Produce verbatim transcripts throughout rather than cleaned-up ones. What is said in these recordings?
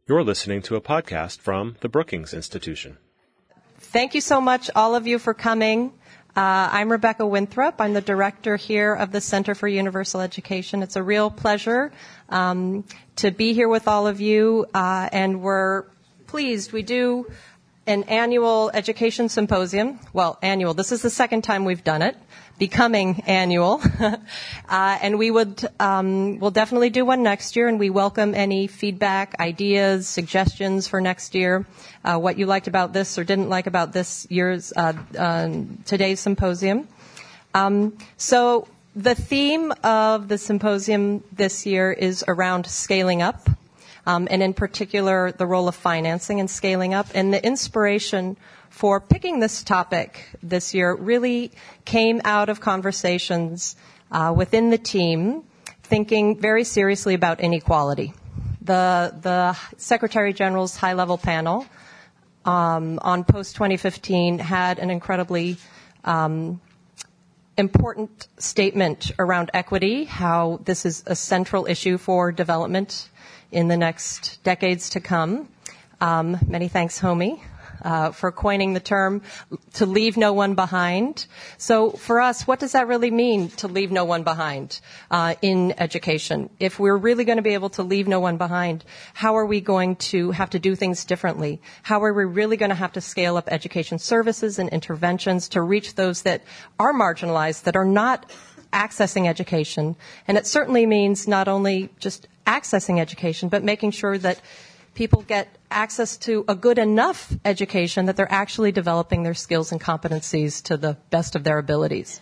You're listening to a podcast from the Brookings Institution. Thank you so much, all of you, for coming. Uh, I'm Rebecca Winthrop. I'm the director here of the Center for Universal Education. It's a real pleasure um, to be here with all of you, uh, and we're pleased. We do an annual education symposium. Well, annual. This is the second time we've done it, becoming annual. uh, and we would, um, we'll definitely do one next year, and we welcome any feedback, ideas, suggestions for next year, uh, what you liked about this or didn't like about this year's, uh, uh, today's symposium. Um, so the theme of the symposium this year is around scaling up. Um, and in particular, the role of financing and scaling up. And the inspiration for picking this topic this year really came out of conversations uh, within the team, thinking very seriously about inequality. The, the Secretary General's high-level panel um, on post twenty fifteen had an incredibly um, important statement around equity, how this is a central issue for development in the next decades to come. Um, many thanks, Homi, uh, for coining the term to leave no one behind. So for us, what does that really mean, to leave no one behind uh, in education? If we're really going to be able to leave no one behind, how are we going to have to do things differently? How are we really going to have to scale up education services and interventions to reach those that are marginalized, that are not accessing education? And it certainly means not only just accessing education, but making sure that people get access to a good enough education that they're actually developing their skills and competencies to the best of their abilities.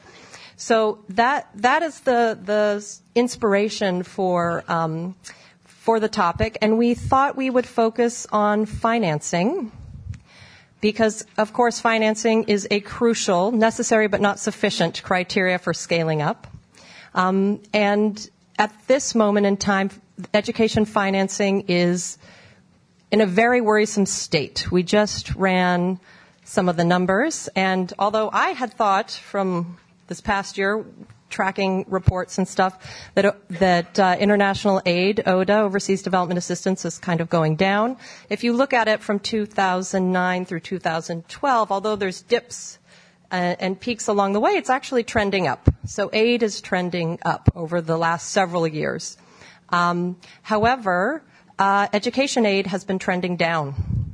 So that that is the the inspiration for um, for the topic, and we thought we would focus on financing, because, of course, financing is a crucial, necessary but not sufficient criteria for scaling up. Um, and at this moment in time, education financing is in a very worrisome state. We just ran some of the numbers, and although I had thought from this past year, tracking reports and stuff, that that uh, international aid, O D A, Overseas Development Assistance, is kind of going down. If you look at it from two thousand nine through two thousand twelve, although there's dips uh, and peaks along the way, it's actually trending up. So aid is trending up over the last several years. Um, however, uh, education aid has been trending down.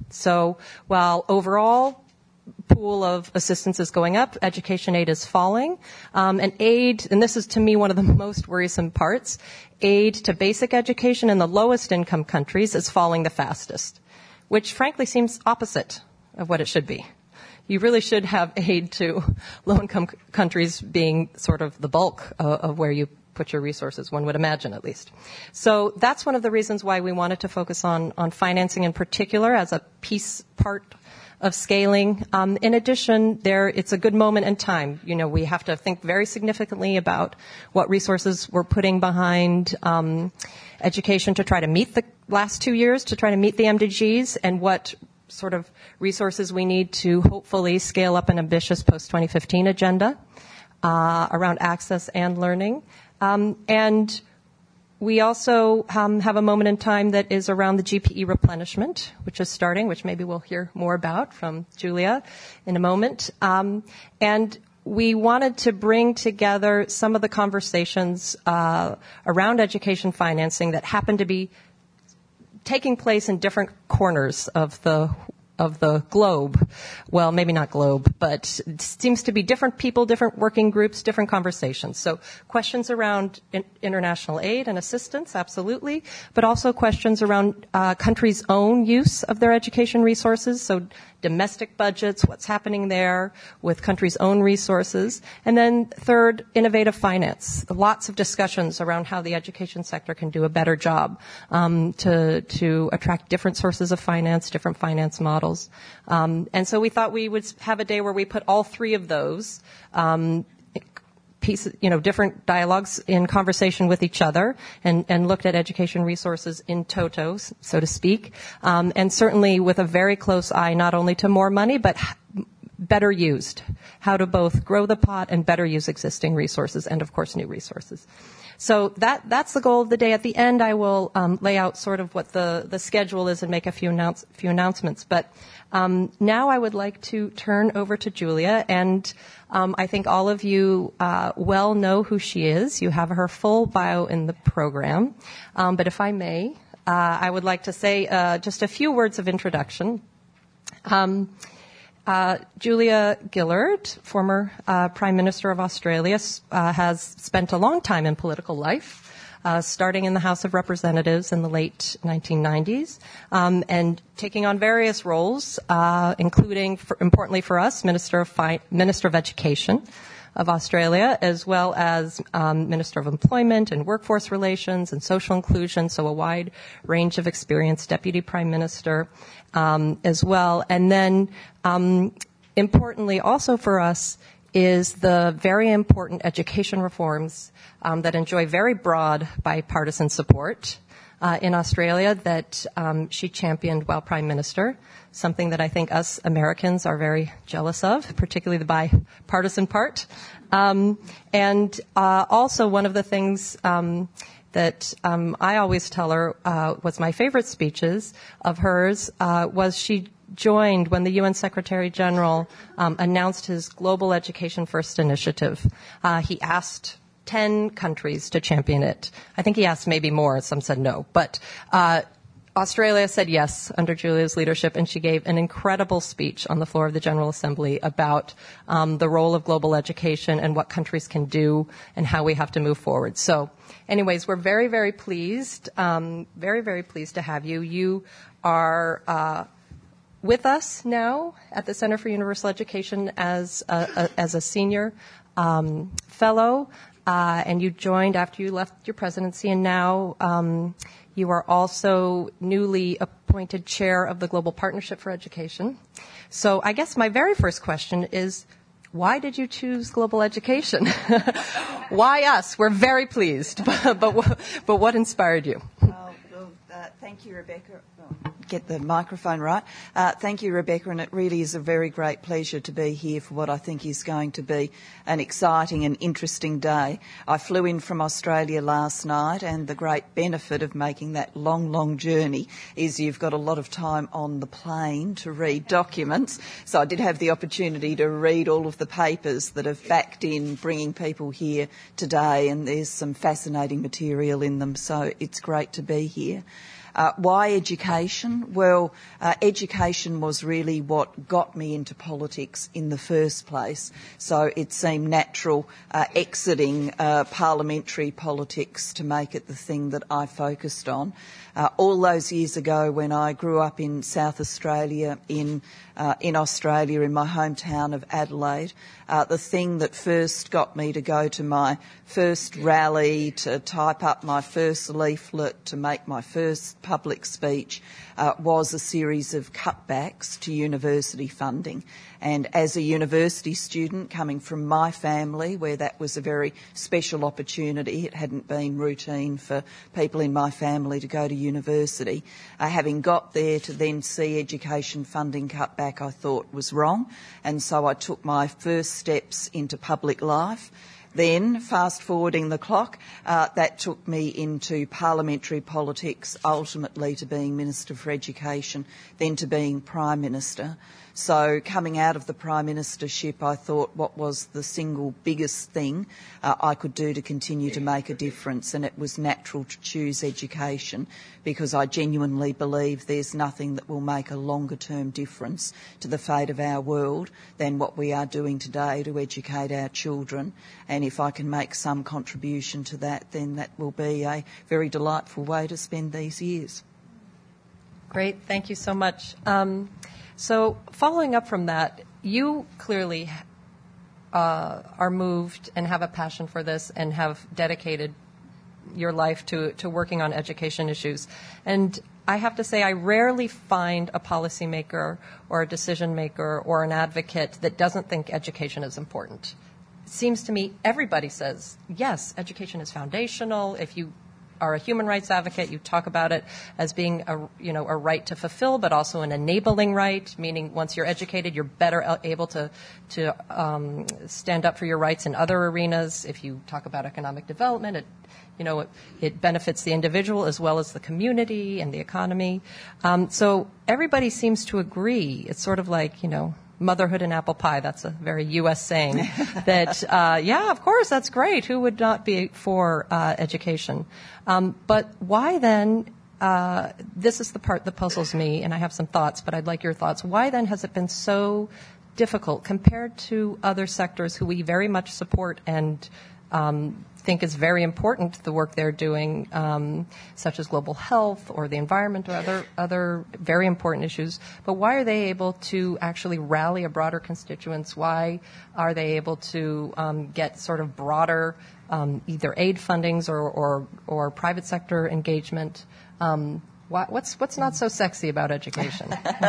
So while overall pool of assistance is going up, education aid is falling. Um, and aid, and this is to me one of the most worrisome parts, aid to basic education in the lowest income countries is falling the fastest, which frankly seems opposite of what it should be. You really should have aid to low-income c- countries being sort of the bulk of, of where you put your resources, one would imagine at least. So that's one of the reasons why we wanted to focus on, on financing in particular as a piece part of scaling. Um, in addition, there it's a good moment in time. You know, we have to think very significantly about what resources we're putting behind um, education to try to meet the last two years, to try to meet the M D Gs, and what sort of resources we need to hopefully scale up an ambitious post twenty fifteen agenda uh, around access and learning. Um, and we also um, have a moment in time that is around the G P E replenishment, which is starting, which maybe we'll hear more about from Julia in a moment. Um, and we wanted to bring together some of the conversations uh, around education financing that happen to be taking place in different corners of the of the globe. Well, maybe not globe, but it seems to be different people, different working groups, different conversations. So questions around in- international aid and assistance, absolutely, but also questions around uh, countries' own use of their education resources. So domestic budgets, what's happening there with countries' own resources. And then third, innovative finance. Lots of discussions around how the education sector can do a better job um, to to attract different sources of finance, different finance models. Um, and so we thought we would have a day where we put all three of those um, pieces, you know, different dialogues in conversation with each other, and, and looked at education resources in toto, so to speak, um, and certainly with a very close eye not only to more money, but better used, how to both grow the pot and better use existing resources and, of course, new resources. so that that's the goal of the day. At the end, I will um, lay out sort of what the, the schedule is and make a few, announce, few announcements. But um, now I would like to turn over to Julia, and um, I think all of you uh, well know who she is. You have her full bio in the program. Um, but if I may, uh, I would like to say uh, just a few words of introduction. Um, Uh, Julia Gillard, former uh, Prime Minister of Australia, uh, has spent a long time in political life, uh, starting in the House of Representatives in the late nineteen nineties, um, and taking on various roles, uh, including, for, importantly for us, Minister of Fi- Minister of Education of Australia, as well as um, Minister of Employment and Workforce Relations and Social Inclusion, so a wide range of experience, Deputy Prime Minister um, as well. And then, um, importantly also for us, is the very important education reforms um, that enjoy very broad bipartisan support uh, in Australia that um, she championed while Prime Minister, something that I think us Americans are very jealous of, particularly the bipartisan part. Um, and uh, also one of the things um, that um, I always tell her uh, was my favorite speeches of hers uh, was she joined when the U N Secretary General um, announced his Global Education First initiative. Uh, he asked ten countries to champion it. I think he asked maybe more. Some said no. But uh, Australia said yes under Julia's leadership, and she gave an incredible speech on the floor of the General Assembly about um, the role of global education and what countries can do and how we have to move forward. So anyways, we're very, very pleased, um, very, very pleased to have you. You are uh, with us now at the Center for Universal Education as a, a, as a senior um, fellow, uh, and you joined after you left your presidency, and now um, you are also newly appointed chair of the Global Partnership for Education. So I guess my very first question is, why did you choose global education? Why us? We're very pleased, but, but, but what inspired you? Oh, well, uh, thank you, Rebecca. Oh, get the microphone right. Uh, thank you, Rebecca, and it really is a very great pleasure to be here for what I think is going to be an exciting and interesting day. I flew in from Australia last night, and the great benefit of making that long, long journey is you've got a lot of time on the plane to read documents. So I did have the opportunity to read all of the papers that have backed in bringing people here today, and there's some fascinating material in them, so it's great to be here. Uh, why education? Well, uh, education was really what got me into politics in the first place. So it seemed natural uh, exiting uh, parliamentary politics to make it the thing that I focused on. Uh, all those years ago when I grew up in South Australia, in uh, in Australia, in my hometown of Adelaide, uh, the thing that first got me to go to my first rally, to type up my first leaflet, to make my first public speech, uh, was a series of cutbacks to university funding. And as a university student coming from my family, where that was a very special opportunity, it hadn't been routine for people in my family to go to university, uh, having got there to then see education funding cut back, I thought was wrong. And so I took my first steps into public life. Then, fast forwarding the clock, uh, that took me into parliamentary politics, ultimately to being Minister for Education, then to being Prime Minister. So coming out of the Prime Ministership, I thought what was the single biggest thing uh, I could do to continue to make a difference, and it was natural to choose education because I genuinely believe there's nothing that will make a longer term difference to the fate of our world than what we are doing today to educate our children. And if I can make some contribution to that, then that will be a very delightful way to spend these years. Great. Thank you so much. Um, So following up from that, you clearly uh, are moved and have a passion for this and have dedicated your life to, to working on education issues. And I have to say I rarely find a policymaker or a decision maker or an advocate that doesn't think education is important. It seems to me everybody says, yes, education is foundational. If you are a human rights advocate. You talk about it as being a, you know, a right to fulfill, but also an enabling right, meaning once you're educated, you're better able to, to um, stand up for your rights in other arenas. If you talk about economic development, it, you know, it, it benefits the individual as well as the community and the economy. Um, so everybody seems to agree. It's sort of like, you know, motherhood and apple pie. That's a very U S saying that, uh, yeah, of course, that's great. Who would not be for uh, education? Um, but why then, uh, this is the part that puzzles me, and I have some thoughts, but I'd like your thoughts. Why then has it been so difficult compared to other sectors who we very much support and um, think is very important, the work they're doing, um, such as global health or the environment or other other very important issues. But why are they able to actually rally a broader constituents? Why are they able to um, get sort of broader um, either aid fundings or, or, or private sector engagement? Um, why, what's what's not so sexy about education?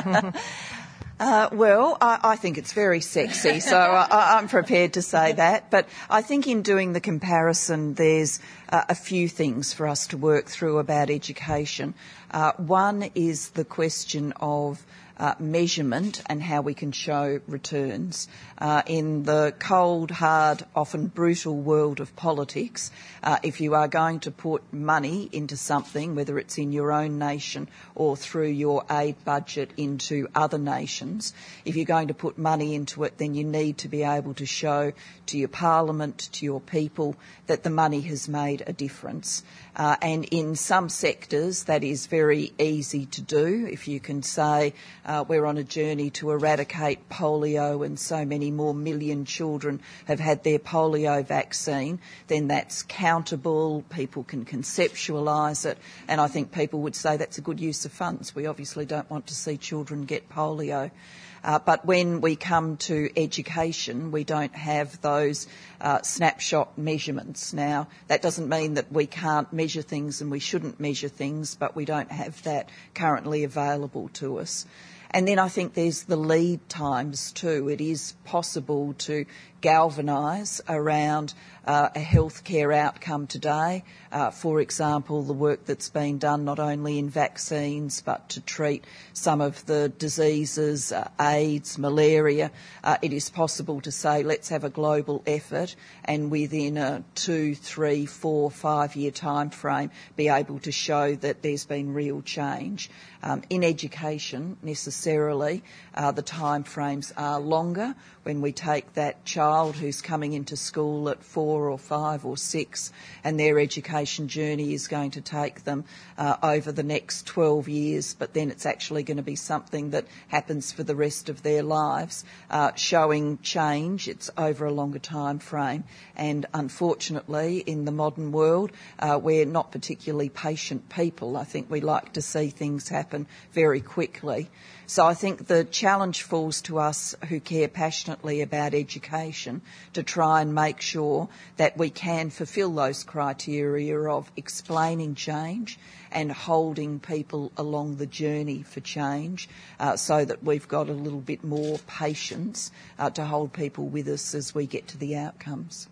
Uh, well, I, I think it's very sexy, so I, I'm prepared to say that. But I think in doing the comparison, there's uh, a few things for us to work through about education. Uh, one is the question of Uh, measurement and how we can show returns. Uh, in the cold, hard, often brutal world of politics, uh, if you are going to put money into something, whether it's in your own nation or through your aid budget into other nations, if you're going to put money into it, then you need to be able to show to your parliament, to your people, that the money has made a difference. Uh, and in some sectors, that is very easy to do. If you can say, uh, we're on a journey to eradicate polio and so many more million children have had their polio vaccine, then that's countable, people can conceptualise it, and I think people would say that's a good use of funds. We obviously don't want to see children get polio. Uh, but when we come to education, we don't have those uh, snapshot measurements. Now, that doesn't mean that we can't measure things and we shouldn't measure things, but we don't have that currently available to us. And then I think there's the lead times too. It is possible to galvanise around uh, a healthcare outcome today. Uh, for example, the work that's been done not only in vaccines but to treat some of the diseases, uh, AIDS, malaria. Uh, it is possible to say let's have a global effort and within a two, three, four, five-year time frame be able to show that there's been real change. Um, in education, necessarily, uh, the time frames are longer. When we take that child who's coming into school at four or five or six and their education journey is going to take them uh, over the next twelve years, but then it's actually going to be something that happens for the rest of their lives, uh, showing change, it's over a longer time frame. And unfortunately, in the modern world, uh, we're not particularly patient people. I think we like to see things happen very quickly. So I think the challenge falls to us who care passionately about education to try and make sure that we can fulfil those criteria of explaining change and holding people along the journey for change, uh, so that we've got a little bit more patience uh, to hold people with us as we get to the outcomes.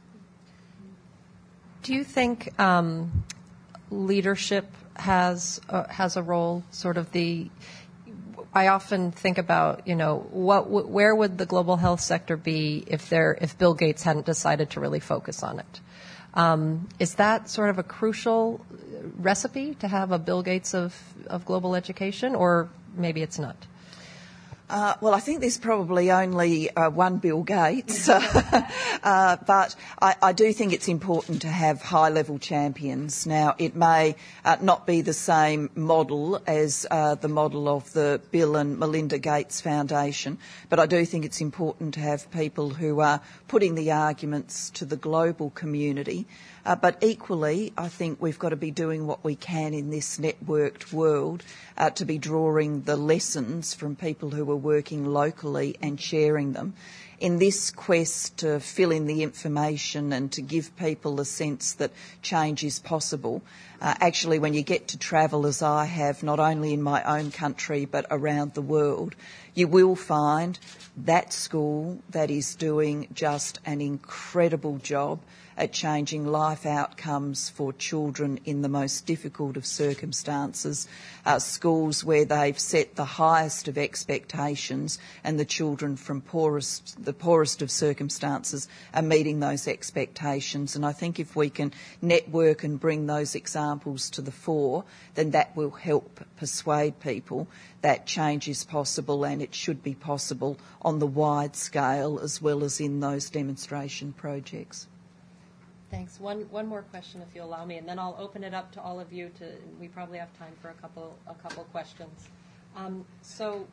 Do you think um, leadership has uh, has a role, sort of the... I often think about, you know, what, where would the global health sector be if there, if Bill Gates hadn't decided to really focus on it? Um, is that sort of a crucial recipe to have a Bill Gates of, of global education, or maybe it's not? Uh, well, I think there's probably only uh, one Bill Gates, uh, but I, I do think it's important to have high-level champions. Now, it may uh, not be the same model as uh, the model of the Bill and Melinda Gates Foundation, but I do think it's important to have people who are putting the arguments to the global community. Uh, but equally, I think we've got to be doing what we can in this networked world uh, to be drawing the lessons from people who are working locally and sharing them. in this quest to fill in the information and to give people a sense that change is possible, uh, actually when you get to travel, as I have, not only in my own country but around the world, you will find that school that is doing just an incredible job at changing life outcomes for children in the most difficult of circumstances, uh, schools where they've set the highest of expectations and the children from poorest, the poorest of circumstances are meeting those expectations. And I think if we can network and bring those examples to the fore, then that will help persuade people that change is possible, and it should be possible on the wide scale as well as in those demonstration projects. Thanks. One one more question, if you'll allow me, and then I'll open it up to all of you. To we probably have time for a couple a couple questions. Um, so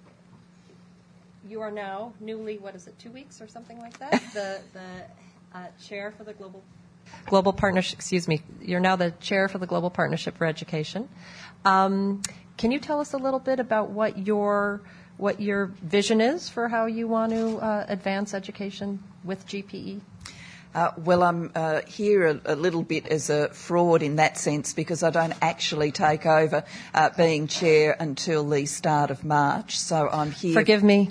you are now newly, what is it, two weeks or something like that? the the uh, chair for the global global partnership. Excuse me. You're now the chair for the Global Partnership for Education. Um, can you tell us a little bit about what your what your vision is for how you want to uh, advance education with G P E? Uh, well, I'm uh, here a, a little bit as a fraud in that sense because I don't actually take over uh, being chair until the start of March. So I'm here. Forgive me.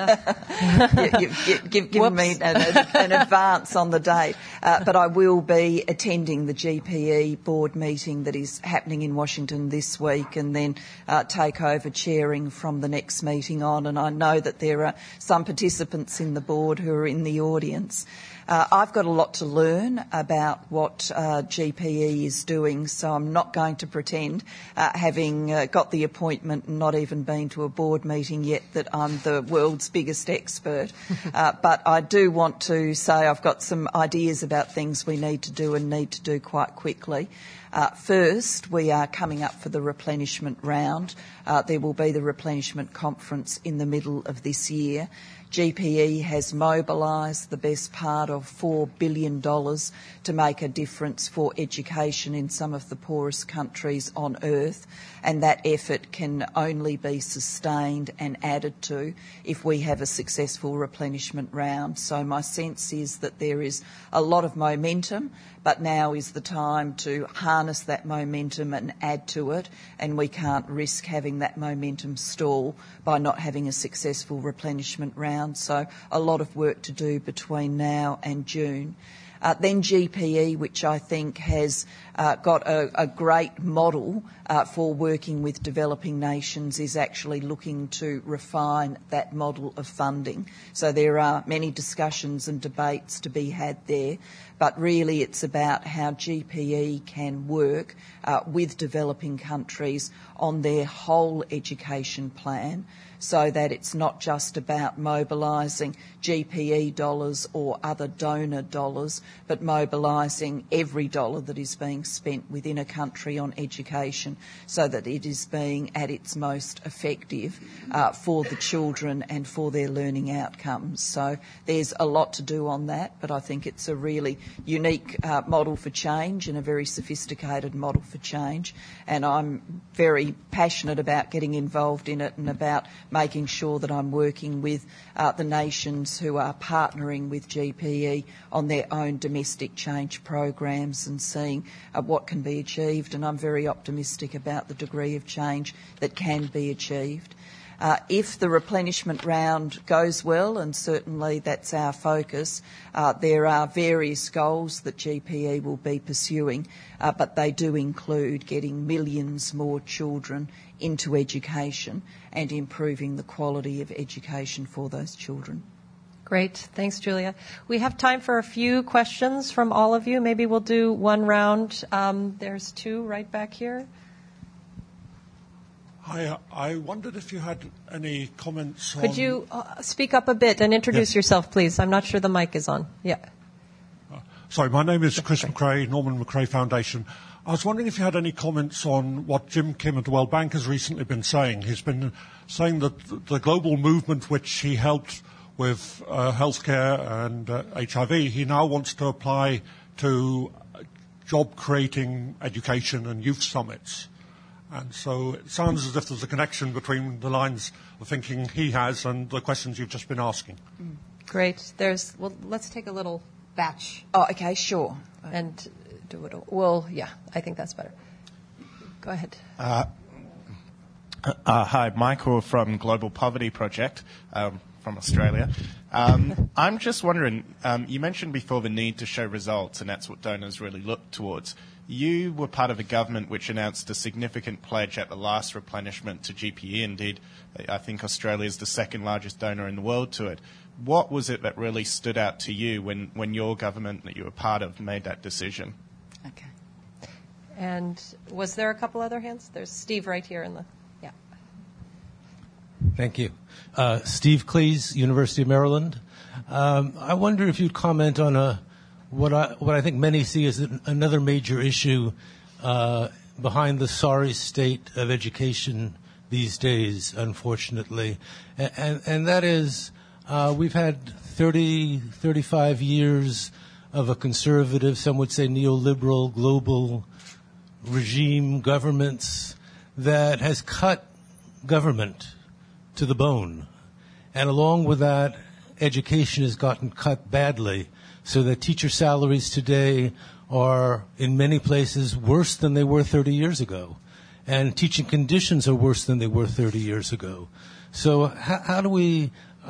you, you've give, give, given me an, an advance on the date. Uh, but I will be attending the G P E board meeting that is happening in Washington this week, and then uh, take over chairing from the next meeting on. And I know that there are some participants in the board who are in the audience. Uh, I've got a lot to learn about what uh, G P E is doing, so I'm not going to pretend, uh, having uh, got the appointment and not even been to a board meeting yet, that I'm the world's biggest expert. uh, but I do want to say I've got some ideas about things we need to do and need to do quite quickly. Uh, first, we are coming up for the replenishment round. Uh, there will be the replenishment conference in the middle of this year. G P E has mobilised the best part of four billion dollars to make a difference for education in some of the poorest countries on earth, and that effort can only be sustained and added to if we have a successful replenishment round. So my sense is that there is a lot of momentum, but now is the time to harness that momentum and add to it, and we can't risk having that momentum stall by not having a successful replenishment round. So a lot of work to do between now and June. Uh, then G P E, which I think has uh, got a, a great model uh, for working with developing nations, is actually looking to refine that model of funding. So there are many discussions and debates to be had there, but really it's about how G P E can work uh, with developing countries on their whole education plan, so that it's not just about mobilising G P E dollars or other donor dollars, but mobilising every dollar that is being spent within a country on education, so that it is being at its most effective uh, for the children and for their learning outcomes. So there's a lot to do on that, but I think it's a really unique uh, model for change and a very sophisticated model for change, and I'm very passionate about getting involved in it and about making sure that I'm working with uh, the nations who are partnering with G P E on their own domestic change programs and seeing uh, what can be achieved, and I'm very optimistic about the degree of change that can be achieved. Uh, if the replenishment round goes well, and certainly that's our focus, uh, there are various goals that G P E will be pursuing, uh, but they do include getting millions more children into education and improving the quality of education for those children. Great. Thanks, Julia. We have time for a few questions from all of you. Maybe we'll do one round. Um, there's two right back here. Hi, I wondered if you had any comments on... Could you uh, speak up a bit and introduce yes. yourself, please? I'm not sure the mic is on. Yeah. Uh, sorry, my name is Chris McRae, Norman McRae Foundation. I was wondering if you had any comments on what Jim Kim at the World Bank has recently been saying. He's been saying that the global movement which he helped with uh, healthcare and uh, H I V, he now wants to apply to job-creating education and youth summits. And so it sounds as if there's a connection between the lines of thinking he has and the questions you've just been asking. Mm. Great. There's, well, let's take a little batch. Oh, okay, sure. And do it all. Well, yeah, I think that's better. Go ahead. Uh, uh, hi, Michael from Global Poverty Project um, from Australia. Um, I'm just wondering, um, you mentioned before the need to show results, and that's what donors really look towards. You were part of a government which announced a significant pledge at the last replenishment to G P E. Indeed, I think Australia is the second largest donor in the world to it. What was it that really stood out to you when, when your government that you were part of made that decision? Okay. And was there a couple other hands? There's Steve right here in the, yeah. Thank you. Uh, Steve Cleese, University of Maryland. Um, I wonder if you'd comment on a, what I, what I think many see as an, another major issue uh, behind the sorry state of education these days, unfortunately. And, and, and that is, uh, we've had thirty, thirty-five years of a conservative, some would say neoliberal, global regime, governments that has cut government to the bone. And along with that, education has gotten cut badly, so that teacher salaries today are in many places worse than they were thirty years ago. And teaching conditions are worse than they were thirty years ago. So how, how do we,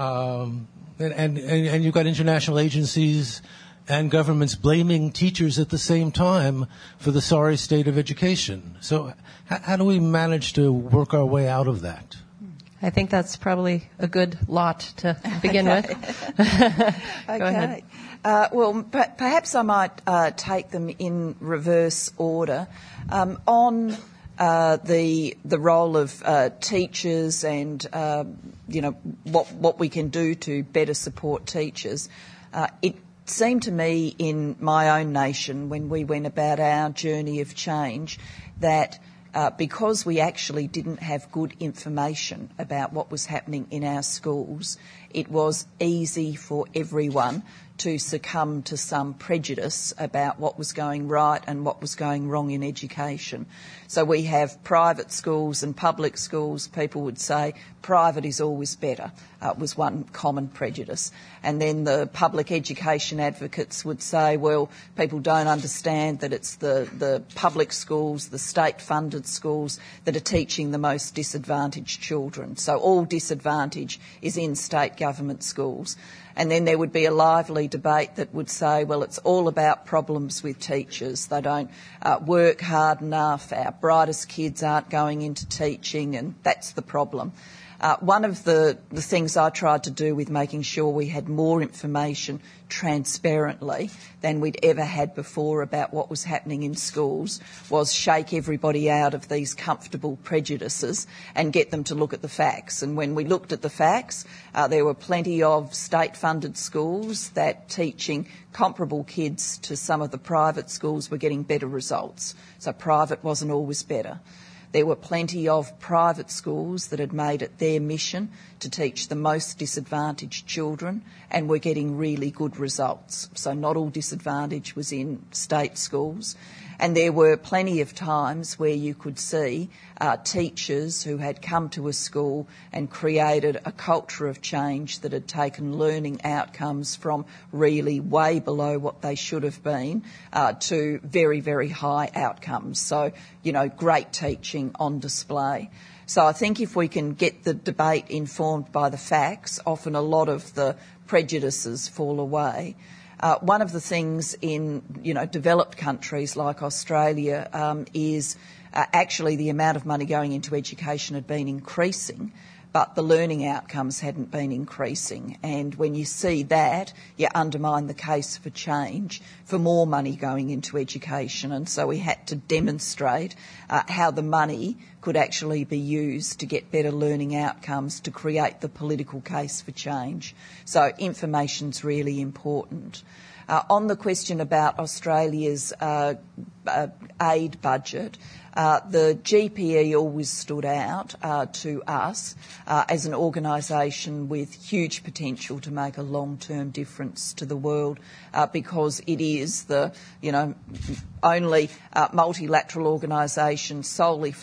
um, and, and, and you've got international agencies and governments blaming teachers at the same time for the sorry state of education. So how, how do we manage to work our way out of that? I think that's probably a good lot to begin okay. with. okay. Go ahead. Uh, well, p- perhaps I might uh, take them in reverse order. Um, on uh, the the role of uh, teachers and uh, you know what what we can do to better support teachers, uh, it seemed to me in my own nation when we went about our journey of change that uh, because we actually didn't have good information about what was happening in our schools, it was easy for everyone to succumb to some prejudice about what was going right and what was going wrong in education. So we have private schools and public schools. People would say private is always better, uh, was one common prejudice. And then the public education advocates would say, well, people don't understand that it's the, the public schools, the state-funded schools that are teaching the most disadvantaged children. So all disadvantage is in state government schools. And then there would be a lively debate that would say, well, it's all about problems with teachers. They don't uh, work hard enough. Our brightest kids aren't going into teaching, and that's the problem. Uh, one of the, the things I tried to do with making sure we had more information transparently than we'd ever had before about what was happening in schools was shake everybody out of these comfortable prejudices and get them to look at the facts. And when we looked at the facts, uh, there were plenty of state-funded schools that teaching comparable kids to some of the private schools were getting better results. So private wasn't always better. There were plenty of private schools that had made it their mission to teach the most disadvantaged children and were getting really good results. So not all disadvantage was in state schools. And there were plenty of times where you could see uh, teachers who had come to a school and created a culture of change that had taken learning outcomes from really way below what they should have been uh, to very, very high outcomes. So, you know, great teaching on display. So I think if we can get the debate informed by the facts, often a lot of the prejudices fall away. Uh, one of the things in, you know, developed countries like Australia um, is uh, actually the amount of money going into education had been increasing, but the learning outcomes hadn't been increasing. And when you see that, you undermine the case for change, for more money going into education. And so we had to demonstrate uh, how the money could actually be used to get better learning outcomes, to create the political case for change. So information's really important. Uh, on the question about Australia's uh, uh, aid budget, uh, the G P E always stood out uh, to us uh, as an organisation with huge potential to make a long-term difference to the world uh, because it is the, you know, only uh, multilateral organisation solely focused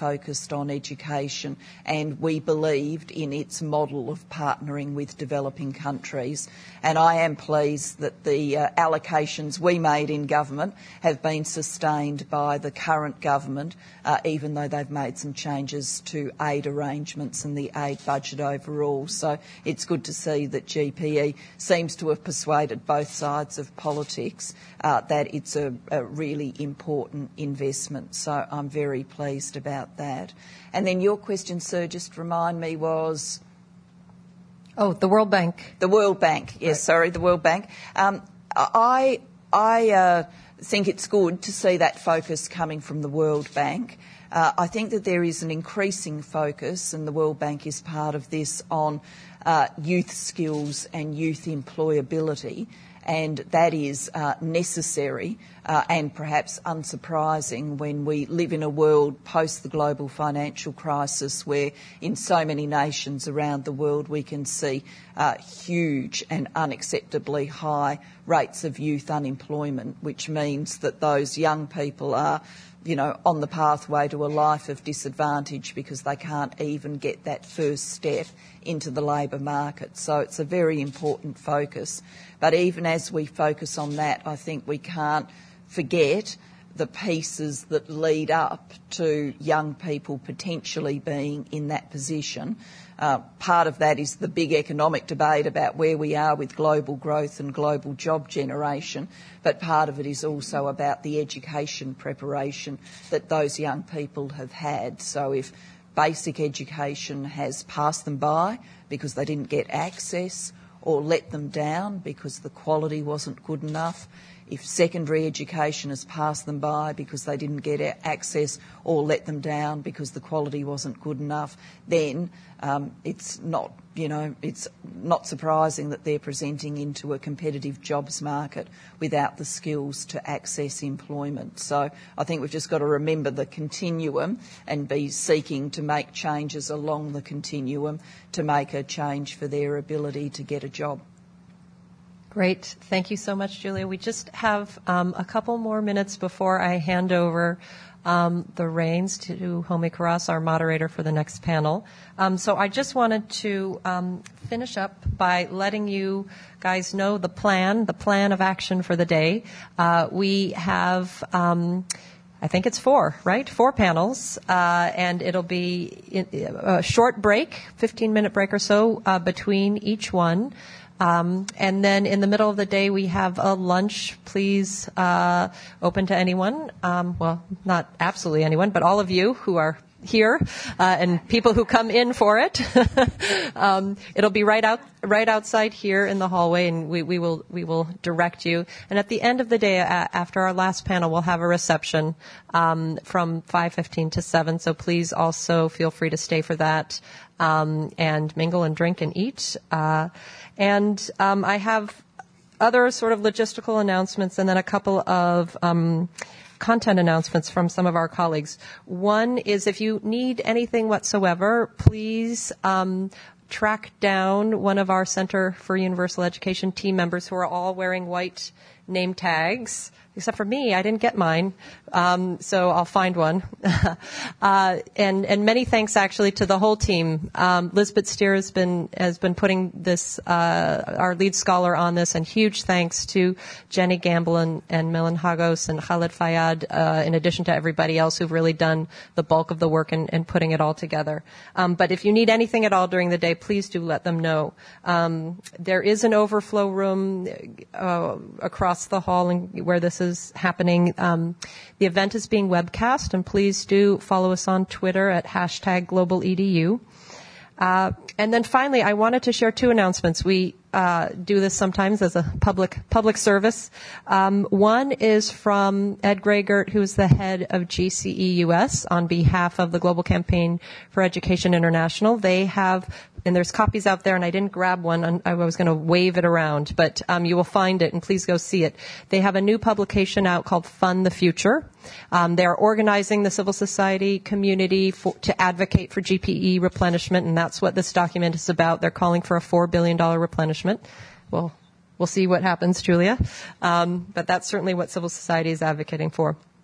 focused on education, and we believed in its model of partnering with developing countries. And I am pleased that the uh, allocations we made in government have been sustained by the current government, uh, even though they've made some changes to aid arrangements and the aid budget overall. So it's good to see that G P E seems to have persuaded both sides of politics uh, that it's a, a really important investment. So I'm very pleased about that. And then your question, sir, just remind me, was... Oh, the World Bank. The World Bank, yes, right. sorry, the World Bank. Um, I, I uh, think it's good to see that focus coming from the World Bank. Uh, I think that there is an increasing focus, and the World Bank is part of this, on uh, youth skills and youth employability, and that is uh, necessary uh, and perhaps unsurprising when we live in a world post the global financial crisis where in so many nations around the world we can see uh, huge and unacceptably high rates of youth unemployment, which means that those young people are you know, on the pathway to a life of disadvantage because they can't even get that first step into the labour market. So it's a very important focus. But even as we focus on that, I think we can't forget the pieces that lead up to young people potentially being in that position. Uh, part of that is the big economic debate about where we are with global growth and global job generation, but part of it is also about the education preparation that those young people have had. So if basic education has passed them by because they didn't get access or let them down because the quality wasn't good enough, if secondary education has passed them by because they didn't get access or let them down because the quality wasn't good enough, then um, it's not, you know, it's not surprising that they're presenting into a competitive jobs market without the skills to access employment. So I think we've just got to remember the continuum and be seeking to make changes along the continuum to make a change for their ability to get a job. Great. Thank you so much, Julia. We just have um, a couple more minutes before I hand over um, the reins to Homi Karas, our moderator for the next panel. Um, so I just wanted to um, finish up by letting you guys know the plan, the plan of action for the day. Uh, we have... Um, I think it's four, right? Four panels, uh, and it'll be a short break, fifteen-minute break or so uh, between each one. Um, and then in the middle of the day, we have a lunch, please, uh, open to anyone. Um, well, not absolutely anyone, but all of you who are here, uh, and people who come in for it. um, it'll be right out, right outside here in the hallway, and we, we will, we will direct you. And at the end of the day, uh, after our last panel, we'll have a reception, um, from five fifteen to seven. So please also feel free to stay for that, um, and mingle and drink and eat. Uh, and, um, I have other sort of logistical announcements and then a couple of, um, content announcements from some of our colleagues. One is if you need anything whatsoever, please um, track down one of our Center for Universal Education team members who are all wearing white name tags. Except for me, I didn't get mine, um, so I'll find one. uh, and, and many thanks actually to the whole team. Um, Lisbeth Steer has been has been putting this, uh, our lead scholar on this, and huge thanks to Jenny Gamble and, and Milan Hagos and Khaled Fayyad, uh, in addition to everybody else who've really done the bulk of the work in, in putting it all together. Um, but if you need anything at all during the day, please do let them know. Um, there is an overflow room uh, across the hall in, where this is happening. Um, the event is being webcast, and please do follow us on Twitter at hashtag global E D U. Uh, and then finally, I wanted to share two announcements. We uh, do this sometimes as a public public service. Um, one is from Ed Greigert, who's the head of G C E U S, on behalf of the Global Campaign for Education International. They have, and there's copies out there, and I didn't grab one. I was going to wave it around, but um, you will find it, and please go see it. They have a new publication out called Fund the Future. Um, they're organizing the civil society community for, to advocate for G P E replenishment, and that's what this document is about. They're calling for a four billion dollars replenishment. Well, we'll see what happens, Julia. Um, but that's certainly what civil society is advocating for.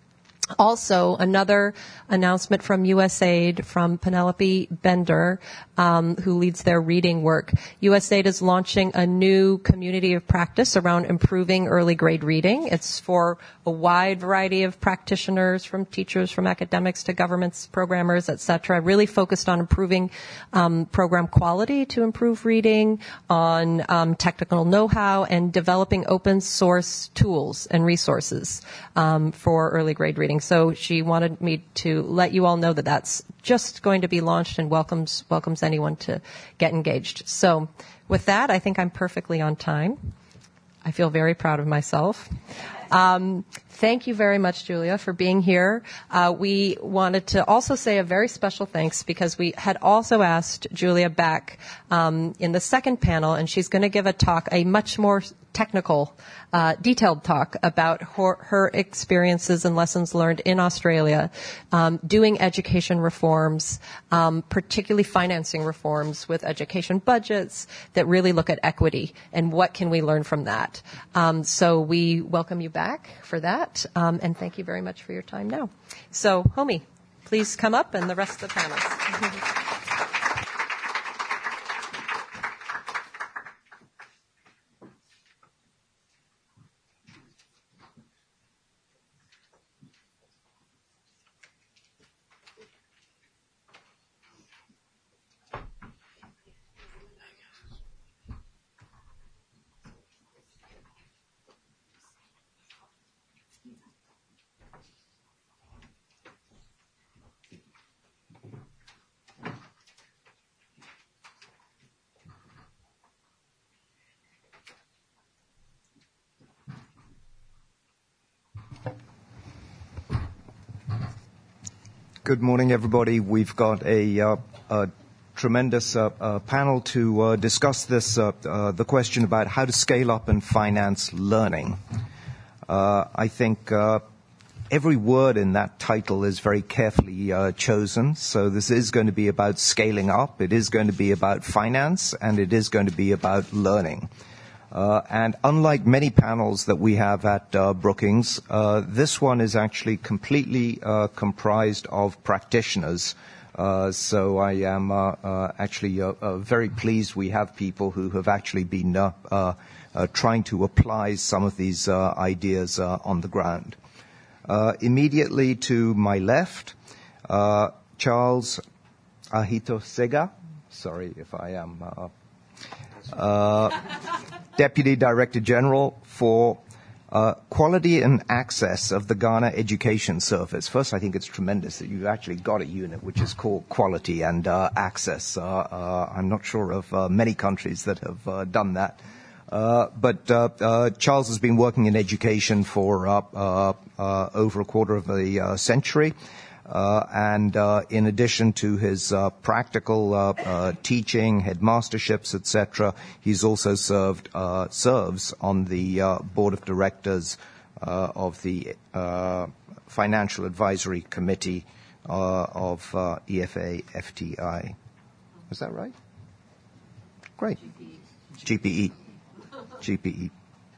Also, another announcement from U S A I D, from Penelope Bender, um, who leads their reading work. U S A I D is launching a new community of practice around improving early grade reading. It's for a wide variety of practitioners, from teachers, from academics to governments, programmers, et cetera, really focused on improving um, program quality to improve reading, on um, technical know-how, and developing open source tools and resources um, for early grade reading. So she wanted me to let you all know that that's just going to be launched, and welcomes welcomes anyone to get engaged. So with that, I think I'm perfectly on time. I feel very proud of myself. Um, thank you very much, Julia, for being here. Uh, we wanted to also say a very special thanks, because we had also asked Julia back um, in the second panel, and she's going to give a talk, a much more technical, uh, detailed talk about her, her experiences and lessons learned in Australia, um, doing education reforms, um, particularly financing reforms with education budgets that really look at equity and what can we learn from that. Um, so we welcome you back for that, um, and thank you very much for your time now. So, Homi, please come up, and the rest of the panelists. Good morning, everybody. We've got a, uh, a tremendous uh, uh, panel to uh, discuss this, uh, uh, the question about how to scale up and finance learning. Uh, I think uh, every word in that title is very carefully uh, chosen. So this is going to be about scaling up, it is going to be about finance, and it is going to be about learning. Uh, and unlike many panels that we have at uh, Brookings, uh, this one is actually completely uh, comprised of practitioners. Uh, so I am uh, uh, actually uh, uh, very pleased we have people who have actually been uh, uh, uh, trying to apply some of these uh, ideas uh, on the ground. Uh, immediately to my left, uh, Charles Ahito-Sega. Sorry if I am... Uh, uh, Deputy Director General for uh, Quality and Access of the Ghana Education Service. First, I think it's tremendous that you've actually got a unit which is called Quality and uh, Access. Uh, uh, I'm not sure of uh, many countries that have uh, done that. Uh, but uh, uh, Charles has been working in education for uh, uh, uh, over a quarter of a uh, century. Uh, and uh, in addition to his uh, practical uh, uh, teaching, headmasterships, et cetera, he's also served uh, serves on the uh, board of directors uh, of the uh, Financial Advisory Committee uh, of uh, E F A F T I. Is that right? Great. G P E. G P E.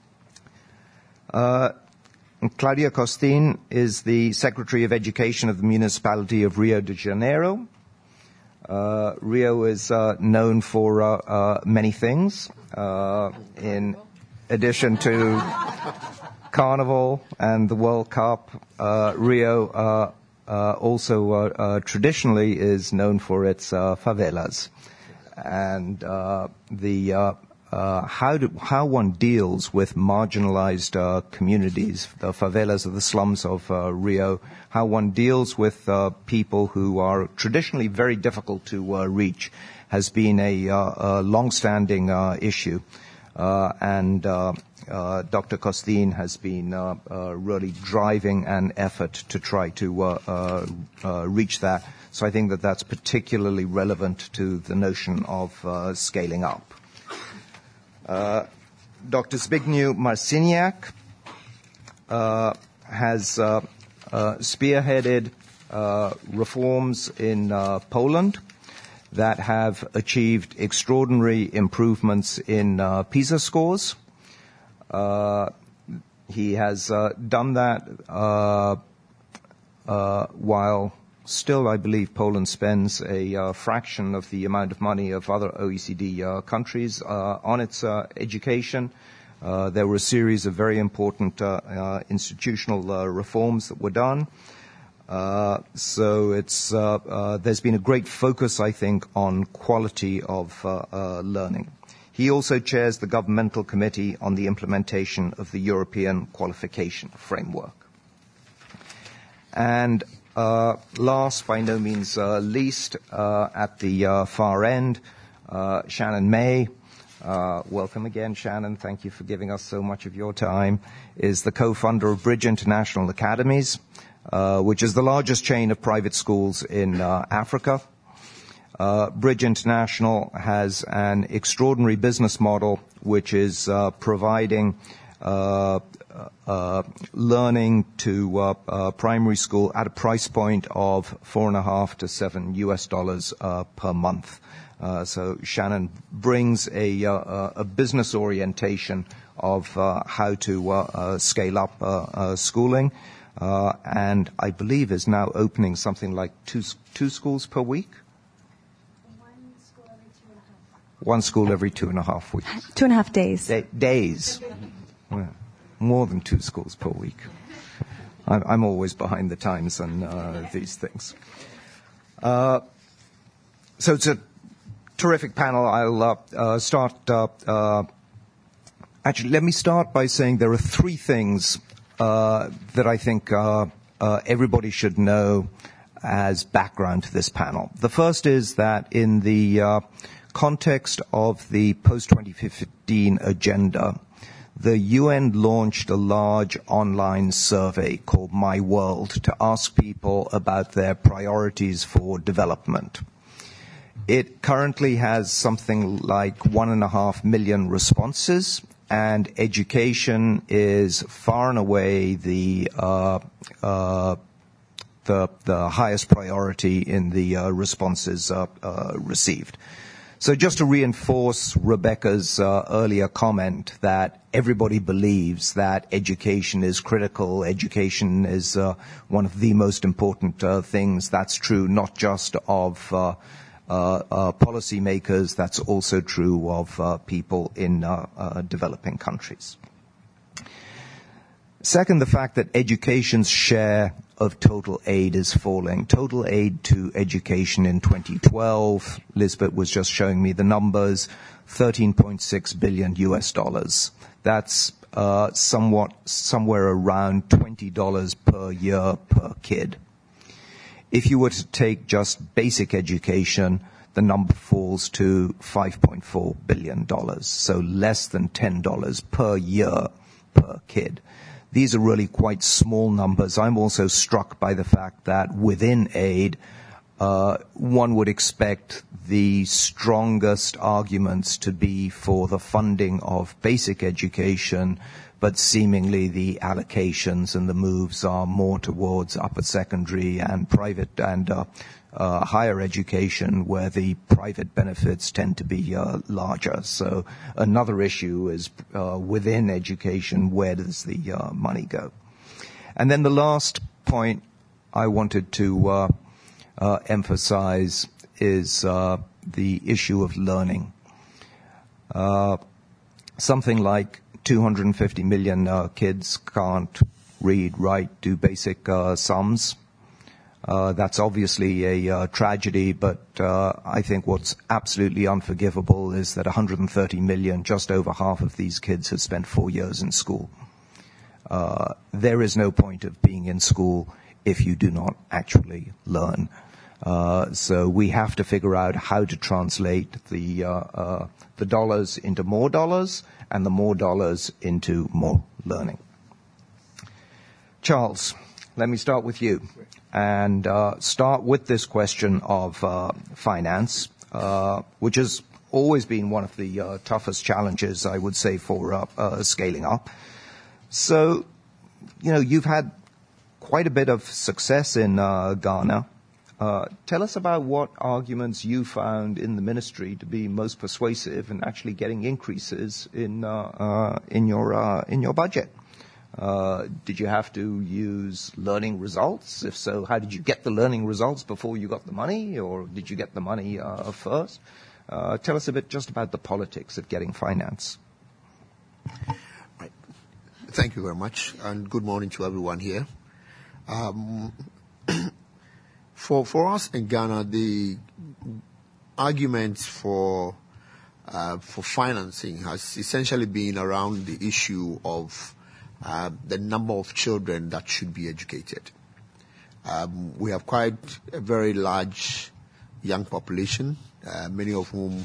Uh, Claudia Costin is the Secretary of Education of the Municipality of Rio de Janeiro. Uh, Rio is uh, known for uh, uh, many things, uh, in addition to Carnival and the World Cup. Uh, Rio uh, uh, also uh, uh, traditionally is known for its uh, favelas. And uh, the uh, Uh, how, do, how one deals with marginalized uh, communities, the favelas of the slums of uh, Rio, how one deals with uh, people who are traditionally very difficult to uh, reach, has been a, uh, a long-standing uh, issue. Uh, and uh, uh, Doctor Costin has been uh, uh, really driving an effort to try to uh, uh, uh, reach that. So I think that that's particularly relevant to the notion of uh, scaling up. Uh, Doctor Zbigniew Marciniak uh, has uh, uh, spearheaded uh, reforms in uh, Poland that have achieved extraordinary improvements in uh, PISA scores. Uh, he has uh, done that uh, uh, while still, I believe, Poland spends a uh, fraction of the amount of money of other O E C D uh, countries uh, on its uh, education. Uh, there were a series of very important uh, uh, institutional uh, reforms that were done. Uh, so it's uh, uh, there's been a great focus, I think, on quality of uh, uh, learning. He also chairs the Governmental Committee on the Implementation of the European Qualification Framework. And uh, last, by no means uh, least, uh, at the uh, far end, uh, Shannon May, uh, welcome again, Shannon, thank you for giving us so much of your time, is the co-founder of Bridge International Academies, uh, which is the largest chain of private schools in uh, Africa. Uh, Bridge International has an extraordinary business model which is uh, providing uh, uh, learning to uh, uh, primary school at a price point of four and a half to seven U S dollars uh, per month. Uh, so Shannon brings a, uh, a business orientation of uh, how to uh, uh, scale up uh, uh, schooling, uh, and I believe is now opening something like two two schools per week. One school every two and a half weeks. Two and a half days. Da- days. Well, more than two schools per week. I'm, I'm always behind the times on uh, these things. Uh, so it's a terrific panel. I'll uh, uh, start. Uh, uh, actually, let me start by saying there are three things uh, that I think uh, uh, everybody should know as background to this panel. The first is that in the uh, context of the post twenty fifteen agenda, the U N launched a large online survey called My World to ask people about their priorities for development. It currently has something like one and a half million responses, and education is far and away the uh, uh, the, the highest priority in the uh, responses uh, uh, received. So just to reinforce Rebecca's uh, earlier comment that everybody believes that education is critical, education is uh, one of the most important uh, things. That's true not just of uh, uh, uh, policymakers, that's also true of uh, people in uh, uh, developing countries. Second, the fact that education's share of total aid is falling. Total aid to education in twenty twelve, Lisbeth was just showing me the numbers, thirteen point six billion U S dollars. That's uh, somewhat somewhere around twenty dollars per year per kid. If you were to take just basic education, the number falls to five point four billion dollars, so less than ten dollars per year per kid. These are really quite small numbers. I'm also struck by the fact that within aid, uh, one would expect the strongest arguments to be for the funding of basic education, but seemingly the allocations and the moves are more towards upper secondary and private and uh, uh, higher education, where the private benefits tend to be uh, larger. So another issue is uh, within education, where does the uh, money go? And then the last point I wanted to uh, uh, emphasize is uh, the issue of learning. Uh, something like two hundred fifty million uh, kids can't read, write, do basic uh, sums. Uh, that's obviously a uh, tragedy, but uh, I think what's absolutely unforgivable is that one hundred thirty million, just over half of these kids, have spent four years in school. Uh, there is no point of being in school if you do not actually learn. Uh, so we have to figure out how to translate the uh, uh, the dollars into more dollars, and the more dollars into more learning. Charles, let me start with you, and uh, start with this question of uh, finance, uh, which has always been one of the uh, toughest challenges, I would say, for uh, uh, scaling up. So, you know, you've had quite a bit of success in uh, Ghana. Uh, tell us about what arguments you found in the ministry to be most persuasive in actually getting increases in uh, uh, in your uh, in your budget. Uh, did you have to use learning results? If so, how did you get the learning results before you got the money, or did you get the money uh, first? Uh, tell us a bit just about the politics of getting finance. Right. Thank you very much, and good morning to everyone here. Um, for for us in Ghana, the argument for uh, for financing has essentially been around the issue of uh, the number of children that should be educated. Um, we have quite a very large young population, uh, many of whom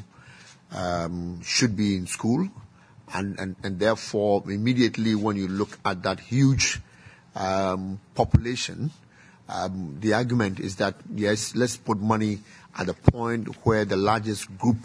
um, should be in school, and, and, and therefore immediately when you look at that huge um, population, um, the argument is that yes, let's put money at the point where the largest group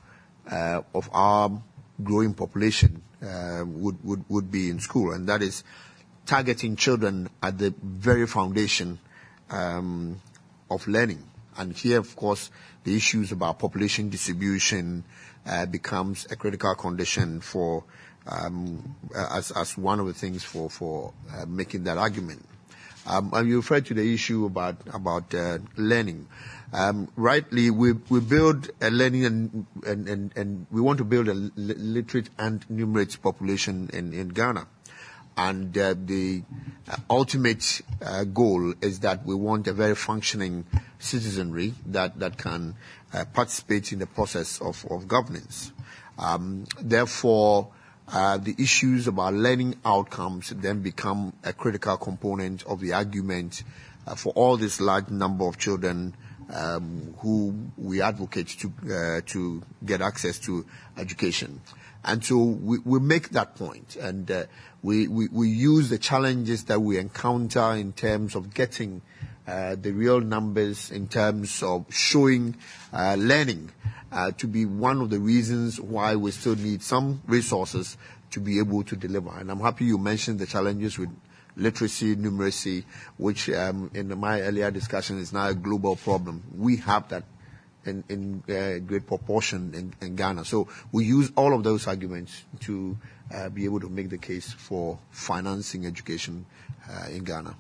uh, of our growing population uh, would, would, would be in school, and that is targeting children at the very foundation um, of learning. And here, of course, the issues about population distribution uh, becomes a critical condition for um, as as one of the things for for uh, making that argument. Um, and you referred to the issue about about uh, learning. Um, rightly, we we build a learning and and, and, and we want to build a literate and numerate population in, in Ghana. And uh, the uh, ultimate uh, goal is that we want a very functioning citizenry that, that can uh, participate in the process of, of governance. Um, therefore, uh, the issues about learning outcomes then become a critical component of the argument uh, for all this large number of children um, who we advocate to uh, to get access to education. And so we, we make that point, and uh, we, we, we use the challenges that we encounter in terms of getting uh, the real numbers, in terms of showing uh, learning uh, to be one of the reasons why we still need some resources to be able to deliver. And I'm happy you mentioned the challenges with literacy, numeracy, which um, in my earlier discussion is now a global problem. We have that in, in uh, great proportion in, in Ghana. So we use all of those arguments to uh, be able to make the case for financing education uh, in Ghana.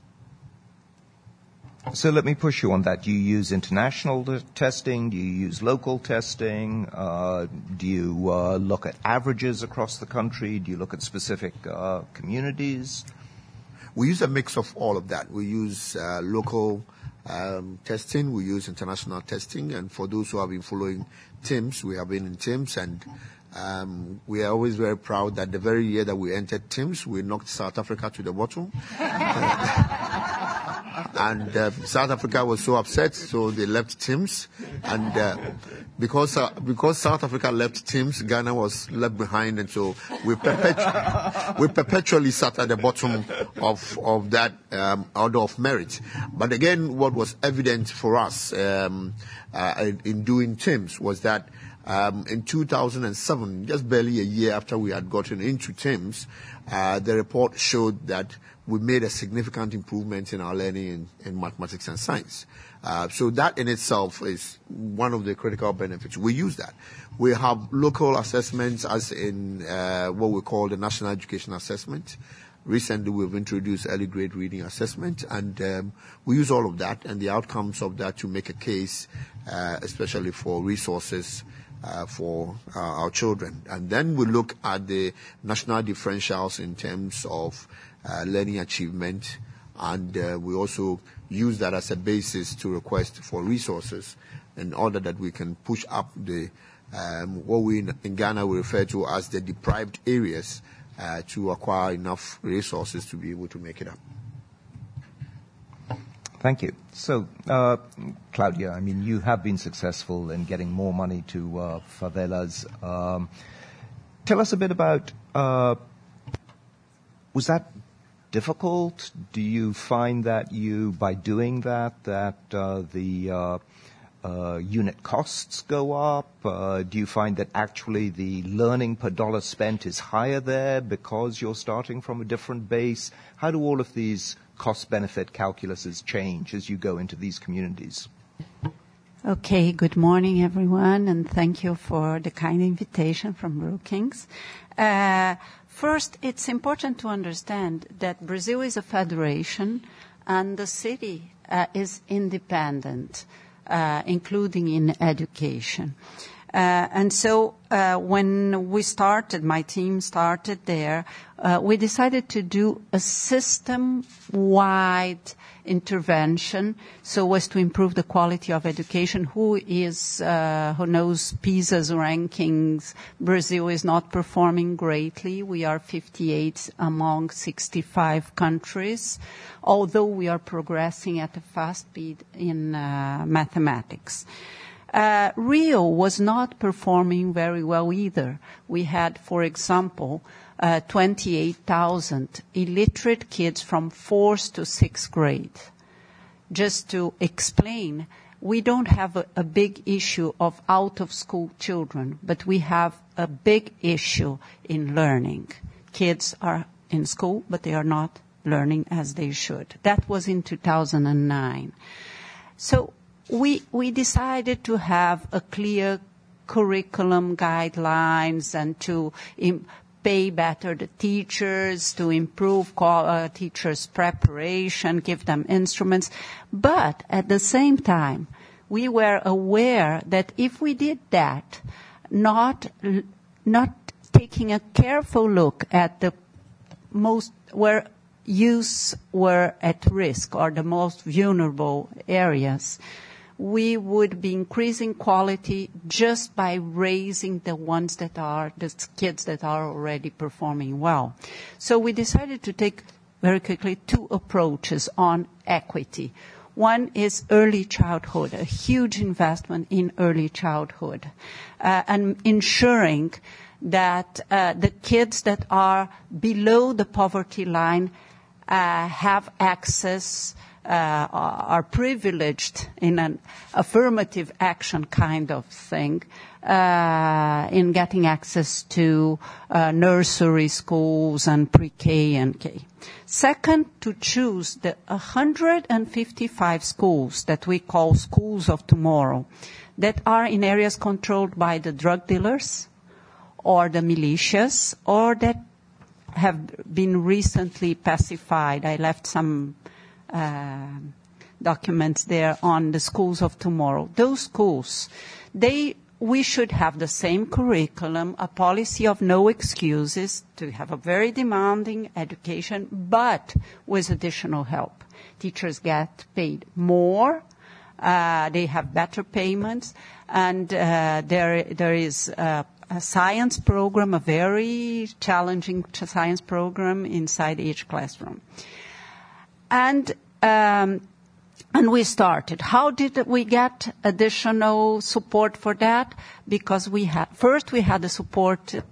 So let me push you on that. Do you use international t- testing? Do you use local testing? Uh, do you uh, look at averages across the country? Do you look at specific uh, communities? We use a mix of all of that. We use uh, local Um, testing, we use international testing, and for those who have been following TIMSS, we have been in TIMSS, and um, we are always very proud that the very year that we entered TIMSS, we knocked South Africa to the bottom. And uh, South Africa was so upset, so they left TIMSS, and uh, because uh, because South Africa left TIMSS, Ghana was left behind, and so we, perpetu- we perpetually sat at the bottom of of that um, order of merit. But again, what was evident for us um, uh, in doing TIMSS was that um, in two thousand seven, just barely a year after we had gotten into TIMSS, uh, the report showed that we made a significant improvement in our learning in, in mathematics and science. Uh, so that in itself is one of the critical benefits. We use that. We have local assessments as in uh, what we call the National Education Assessment. Recently we've introduced early grade reading assessment, and um, we use all of that and the outcomes of that to make a case, uh, especially for resources Uh, for uh, our children. And then we look at the national differentials in terms of uh, learning achievement, and uh, we also use that as a basis to request for resources in order that we can push up the um, what we in, in Ghana we refer to as the deprived areas uh, to acquire enough resources to be able to make it up. Thank you. So, uh, Claudia, I mean, you have been successful in getting more money to uh, favelas. Um, tell us a bit about, uh, was that difficult? Do you find that you, by doing that, that uh, the uh, uh, unit costs go up? Uh, do you find that actually the learning per dollar spent is higher there because you're starting from a different base? How do all of these cost-benefit calculuses change as you go into these communities? Okay, good morning, everyone, and thank you for the kind invitation from Brookings. Uh, first, it's important to understand that Brazil is a federation and the city uh, is independent, uh, including in education. Uh, and so uh, when we started, my team started there, uh, we decided to do a system-wide intervention so as to improve the quality of education. Who is, uh, who knows PISA's rankings? Brazil is not performing greatly. We are fifty-eighth among sixty-five countries, although we are progressing at a fast speed in uh, mathematics. Uh, Rio was not performing very well either. We had, for example, uh, twenty-eight thousand illiterate kids from fourth to sixth grade. Just to explain, we don't have a, a big issue of out-of-school children, but we have a big issue in learning. Kids are in school, but they are not learning as they should. That was in two thousand nine. So We, we decided to have a clear curriculum guidelines and to im- pay better the teachers, to improve co- uh, teachers' preparation, give them instruments. But at the same time, we were aware that if we did that, not, not taking a careful look at the most, where youths were at risk or the most vulnerable areas, we would be increasing quality just by raising the ones that are, the kids that are already performing well. So we decided to take very quickly two approaches on equity. One is early childhood, a huge investment in early childhood, uh, and ensuring that uh, the kids that are below the poverty line uh, have access Uh, are privileged in an affirmative action kind of thing uh, in getting access to uh, nursery schools and pre-K and K. Second, to choose the one hundred fifty-five schools that we call schools of tomorrow that are in areas controlled by the drug dealers or the militias or that have been recently pacified. I left some Uh, documents there on the schools of tomorrow. Those schools, they, we should have the same curriculum, a policy of no excuses, to have a very demanding education, but with additional help. Teachers get paid more, uh, they have better payments, and uh, there, there is uh, a science program, a very challenging science program inside each classroom. And um, and we started. How did we get additional support for that? Because we had first we had a supportive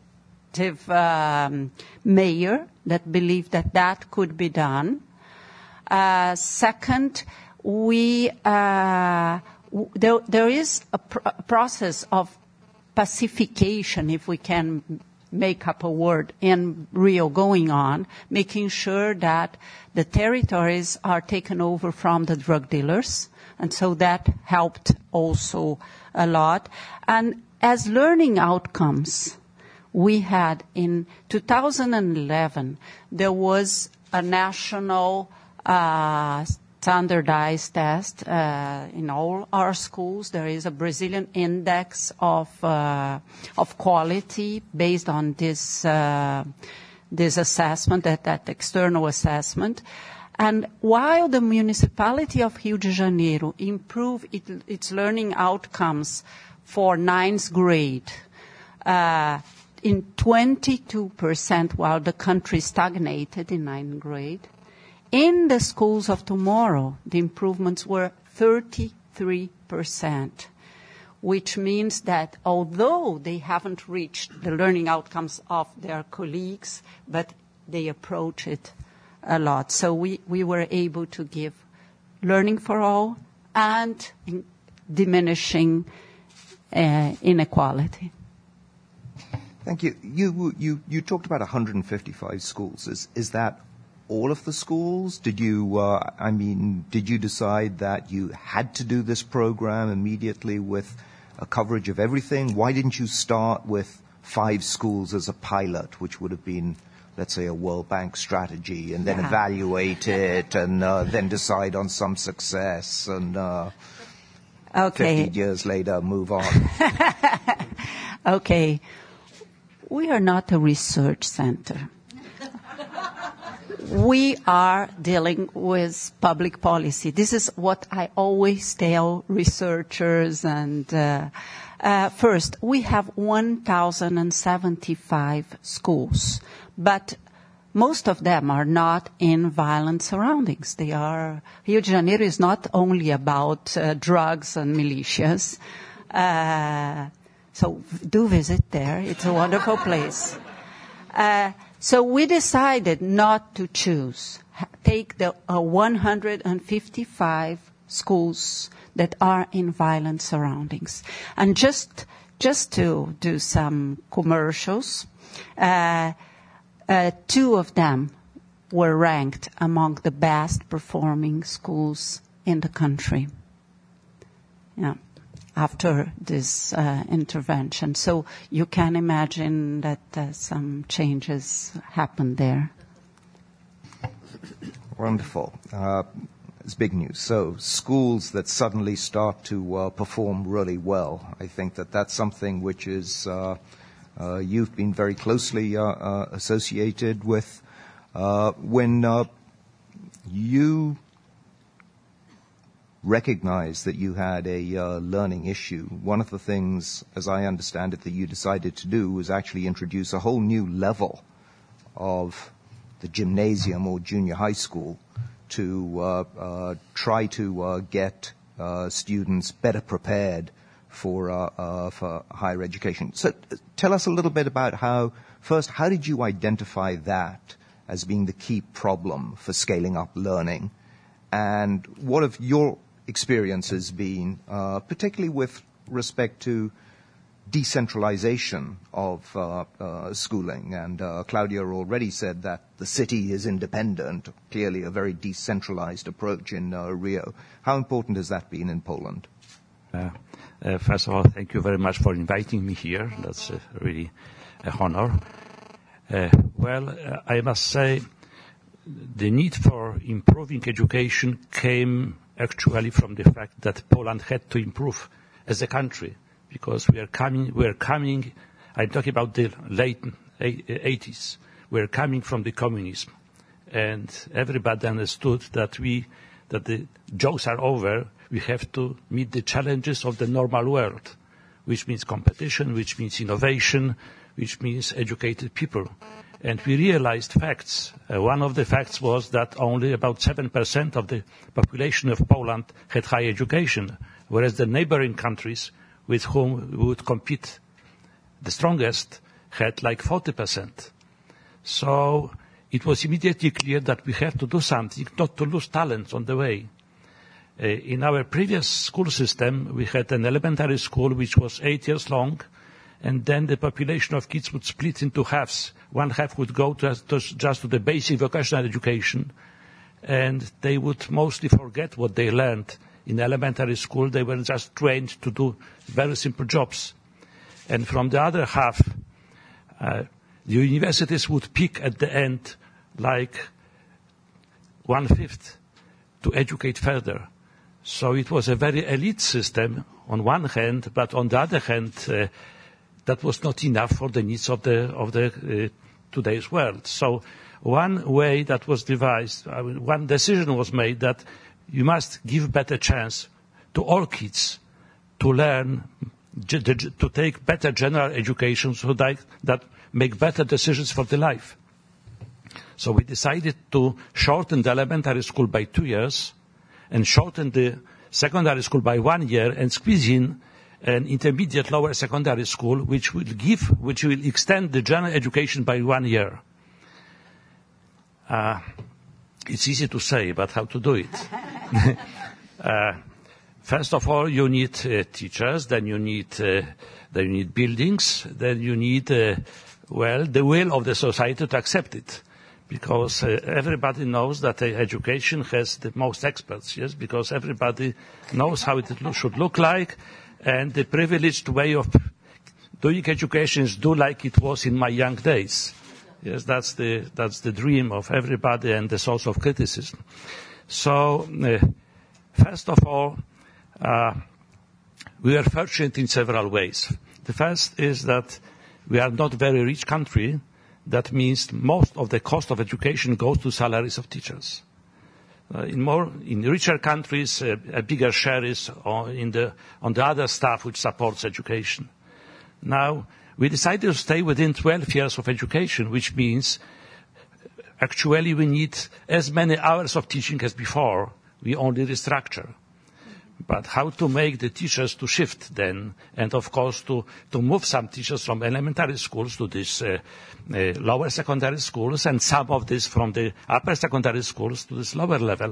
um, mayor that believed that that could be done. Uh, second, we uh, w- there there is a, pr- a process of pacification, if we can make up a word, in Rio going on, making sure that the territories are taken over from the drug dealers. And so that helped also a lot. And as learning outcomes, we had in two thousand eleven, there was a national uh, standardized test uh, in all our schools. There is a Brazilian index of uh, of quality based on this uh, this assessment, that, that external assessment. And while the municipality of Rio de Janeiro improved it, its learning outcomes for ninth grade uh, in twenty-two percent, while the country stagnated in ninth grade, in the schools of tomorrow, the improvements were thirty-three percent, which means that although they haven't reached the learning outcomes of their colleagues, but they approach it a lot. So we, we were able to give learning for all and in diminishing uh, inequality. Thank you. You, you, you talked about one hundred fifty-five schools. Is, is that all of the schools? Did you, uh, I mean, did you decide that you had to do this program immediately with a coverage of everything? Why didn't you start with five schools as a pilot, which would have been let's say, a World Bank strategy and then Yeah. evaluate it and uh, then decide on some success and uh, Okay. fifty years later move on? Okay. We are not a research center. We are dealing with public policy. This is what I always tell researchers. And uh, uh, first, we have one thousand seventy-five schools, but most of them are not in violent surroundings. They are, Rio de Janeiro is not only about uh, drugs and militias. Uh, so do visit there. It's a wonderful place. Uh, so we decided not to choose, take the uh, one hundred fifty-five schools that are in violent surroundings. And just, just to do some commercials, uh, Uh, two of them were ranked among the best performing schools in the country. Yeah, after this uh, intervention. So you can imagine that uh, some changes happened there. Wonderful. Uh, it's big news. So schools that suddenly start to uh, perform really well, I think that that's something which is uh, uh, you've been very closely uh, uh, associated with. Uh, when uh, you recognized that you had a uh, learning issue, one of the things, as I understand it, that you decided to do was actually introduce a whole new level of the gymnasium or junior high school to uh, uh, try to uh, get uh, students better prepared for uh, uh, for higher education. So uh, tell us a little bit about how, first, how did you identify that as being the key problem for scaling up learning? And what have your experiences been, uh, particularly with respect to decentralization of uh, uh, schooling? And uh, Claudia already said that the city is independent, clearly a very decentralized approach in uh, Rio. How important has that been in Poland? Uh, uh, first of all, thank you very much for inviting me here. That's uh, really an honor. Uh, well, uh, I must say the need for improving education came actually from the fact that Poland had to improve as a country, because we are coming, we are coming, I'm talking about the late eighties, we are coming from the communism. And everybody understood that we, that the jokes are over, we have to meet the challenges of the normal world, which means competition, which means innovation, which means educated people. And we realized facts. Uh, one of the facts was that only about seven percent of the population of Poland had high education, whereas the neighboring countries with whom we would compete the strongest had like forty percent. So it was immediately clear that we have to do something, not to lose talents on the way. Uh, in our previous school system, we had an elementary school which was eight years long, and then the population of kids would split into halves. One half would go to, to, just to the basic vocational education, and they would mostly forget what they learned in elementary school. They were just trained to do very simple jobs. And from the other half, uh, the universities would pick at the end like one-fifth to educate further. So it was a very elite system on one hand, but on the other hand, uh, that was not enough for the needs of the of the uh, today's world. So one way that was devised, I mean, one decision was made that you must give better chance to all kids to learn, to take better general education, so that that make better decisions for their life. So we decided to shorten the elementary school by two years, and shorten the secondary school by one year, and squeeze in an intermediate lower secondary school, which will give, which will extend the general education by one year. Uh, it's easy to say, but how to do it? uh, first of all, you need uh, teachers, then you need, uh, then you need buildings, then you need, uh, well, the will of the society to accept it. Because uh, everybody knows that uh, education has the most experts, yes, because everybody knows how it lo- should look like, and the privileged way of doing education is do like it was in my young days. Yes, that's the, that's the dream of everybody and the source of criticism. So, uh, first of all, uh, we are fortunate in several ways. The first is that we are not a very rich country. That means most of the cost of education goes to salaries of teachers. Uh, in more, in richer countries, uh, a bigger share is on, in the, on the other stuff which supports education. Now, we decided to stay within twelve years of education, which means actually we need as many hours of teaching as before. We only restructure. But how to make the teachers to shift then, and of course to, to move some teachers from elementary schools to these uh, uh, lower secondary schools, and some of this from the upper secondary schools to this lower level.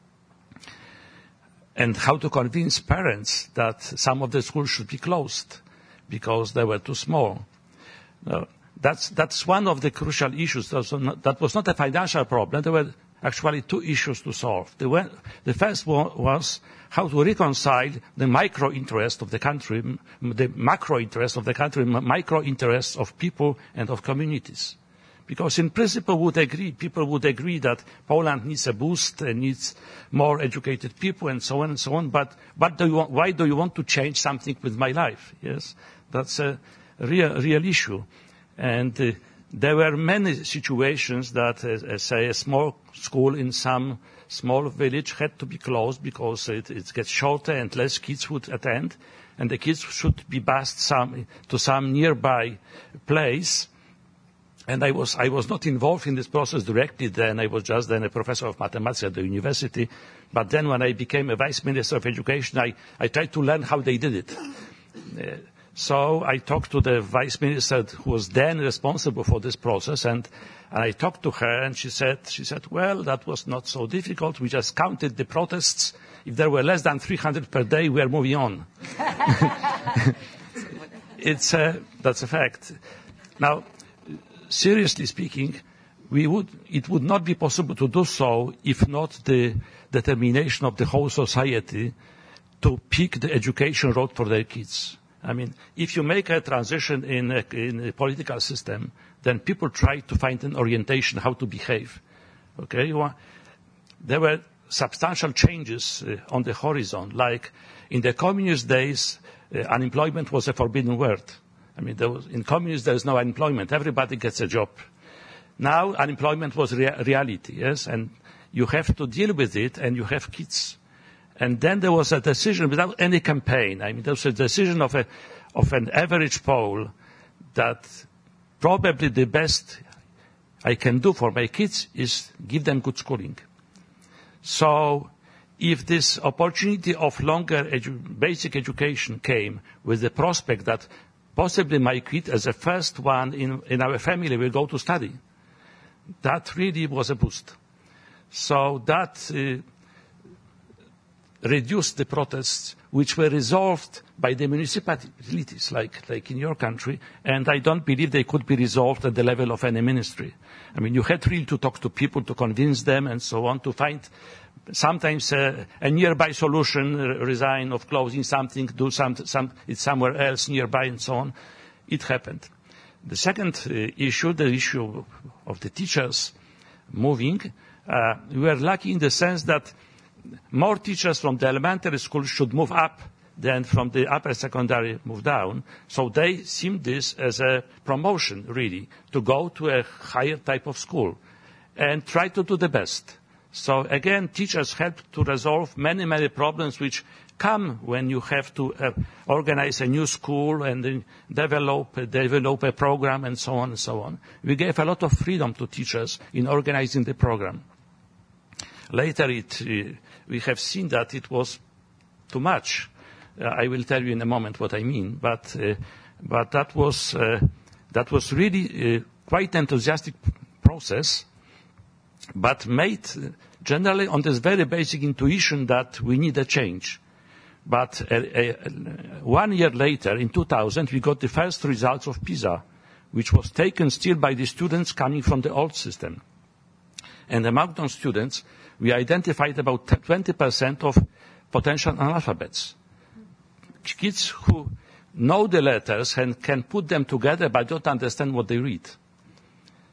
And how to convince parents that some of the schools should be closed because they were too small. Uh, that's, that's one of the crucial issues. That was not, that was not a financial problem. There were actually two issues to solve. The, one, the first one was how to reconcile the micro interest of the country, the macro interest of the country, micro interests of people and of communities. Because in principle would agree, people would agree that Poland needs a boost and needs more educated people and so on and so on. But what do you want, why do you want to change something with my life? Yes, that's a real, real issue. And uh, there were many situations that, uh, say, a small school in some small village had to be closed because it, it gets shorter and less kids would attend, and the kids should be bused some, to some nearby place. And I was, I was not involved in this process directly then. I was just then a professor of mathematics at the university. But then when I became a vice minister of education, I, I tried to learn how they did it. Uh, So I talked to the vice minister who was then responsible for this process, and, and I talked to her, and she said, she said, well, that was not so difficult. We just counted the protests. If there were less than three hundred per day, we are moving on. It's a, that's a fact. Now, seriously speaking, we would, it would not be possible to do so if not the determination of the whole society to pick the education road for their kids. I mean, if you make a transition in a, in a political system, then people try to find an orientation how to behave. Okay? There were substantial changes uh, on the horizon. Like in the communist days, uh, unemployment was a forbidden word. I mean, there was, in communism there is no unemployment. Everybody gets a job. Now unemployment was rea- reality, yes? And you have to deal with it, and you have kids. And then there was a decision without any campaign. I mean, there was a decision of a, of an average poll that probably the best I can do for my kids is give them good schooling. So if this opportunity of longer edu- basic education came with the prospect that possibly my kid as the first one in, in our family will go to study, that really was a boost. So that uh, reduced the protests, which were resolved by the municipalities, like, like in your country, and I don't believe they could be resolved at the level of any ministry. I mean, you had really to talk to people, to convince them, and so on, to find sometimes a, a nearby solution, resign of closing something, do some, some, it's somewhere else nearby, and so on. It happened. The second uh, issue, the issue of the teachers moving, uh, we were lucky in the sense that more teachers from the elementary school should move up than from the upper secondary move down. So they seem this as a promotion, really, to go to a higher type of school and try to do the best. So again, teachers help to resolve many, many problems which come when you have to uh, organize a new school and uh, develop, uh, develop a program and so on and so on. We gave a lot of freedom to teachers in organizing the program. Later, it, uh, we have seen that it was too much. Uh, I will tell you in a moment what I mean, but, uh, but that was, uh, that was really uh, quite an enthusiastic process, but made uh, generally on this very basic intuition that we need a change. But uh, uh, one year later, in two thousand, we got the first results of PISA, which was taken still by the students coming from the old system. And among those students, we identified about twenty percent of potential analphabets. Kids who know the letters and can put them together but don't understand what they read.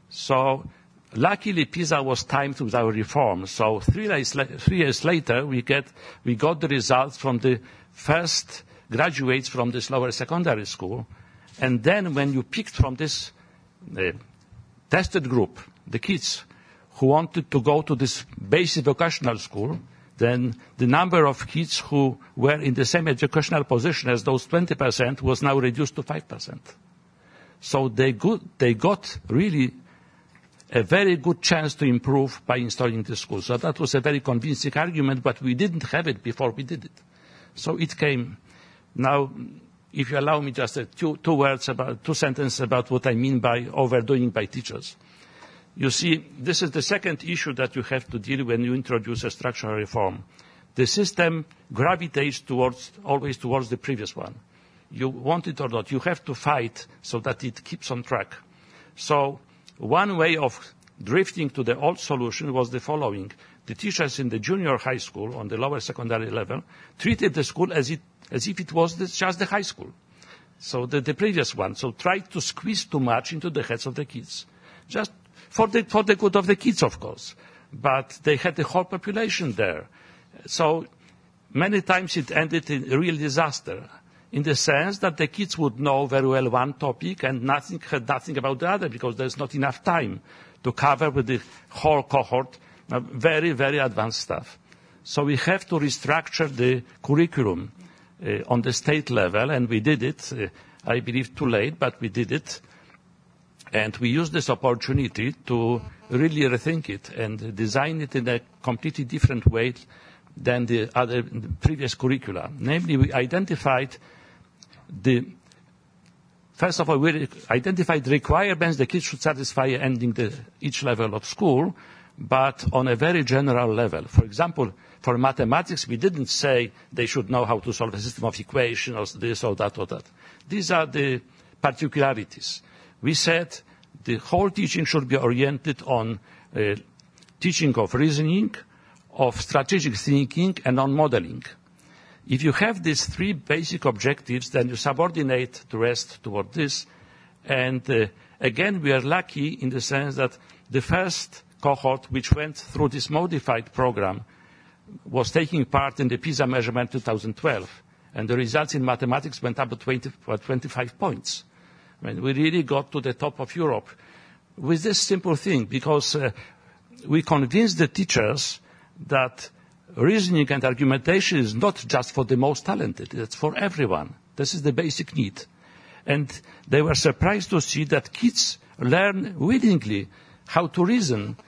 So luckily, PISA was timed with our reform. So three years, three years later, we, get, we got the results from the first graduates from this lower secondary school. And then when you picked from this uh, tested group, the kids who wanted to go to this basic vocational school, then the number of kids who were in the same educational position as those twenty percent was now reduced to five percent. So they, good, they got really a very good chance to improve by installing the school. So that was a very convincing argument, but we didn't have it before we did it. So it came. Now, if you allow me just a two, two words about, two sentences about what I mean by overdoing by teachers. You see, this is the second issue that you have to deal when you introduce a structural reform. The system gravitates towards, always towards the previous one. You want it or not, you have to fight so that it keeps on track. So one way of drifting to the old solution was the following. The teachers in the junior high school, on the lower secondary level, treated the school as, it, as if it was the, just the high school. So the, the previous one. So tried to squeeze too much into the heads of the kids. Just for the, for the good of the kids, of course. But they had the whole population there. So many times it ended in a real disaster, in the sense that the kids would know very well one topic and nothing, had nothing about the other, because there's not enough time to cover with the whole cohort uh, very, very advanced stuff. So we have to restructure the curriculum uh, on the state level, and we did it. Uh, I believe too late, but we did it. And we used this opportunity to really rethink it and design it in a completely different way than the other the previous curricula. Namely, we identified the, first of all, we identified requirements the kids should satisfy ending the, each level of school, but on a very general level. For example, for mathematics, we didn't say they should know how to solve a system of equations or this or that or that. These are the particularities. We said the whole teaching should be oriented on uh, teaching of reasoning, of strategic thinking, and on modeling. If you have these three basic objectives, then you subordinate the rest toward this. And uh, again, we are lucky in the sense that the first cohort which went through this modified program was taking part in the PISA measurement two thousand twelve. And the results in mathematics went up to twenty, twenty-five points. I mean, we really got to the top of Europe with this simple thing, because uh, we convinced the teachers that reasoning and argumentation is not just for the most talented, it's for everyone. This is the basic need. And they were surprised to see that kids learn willingly how to reason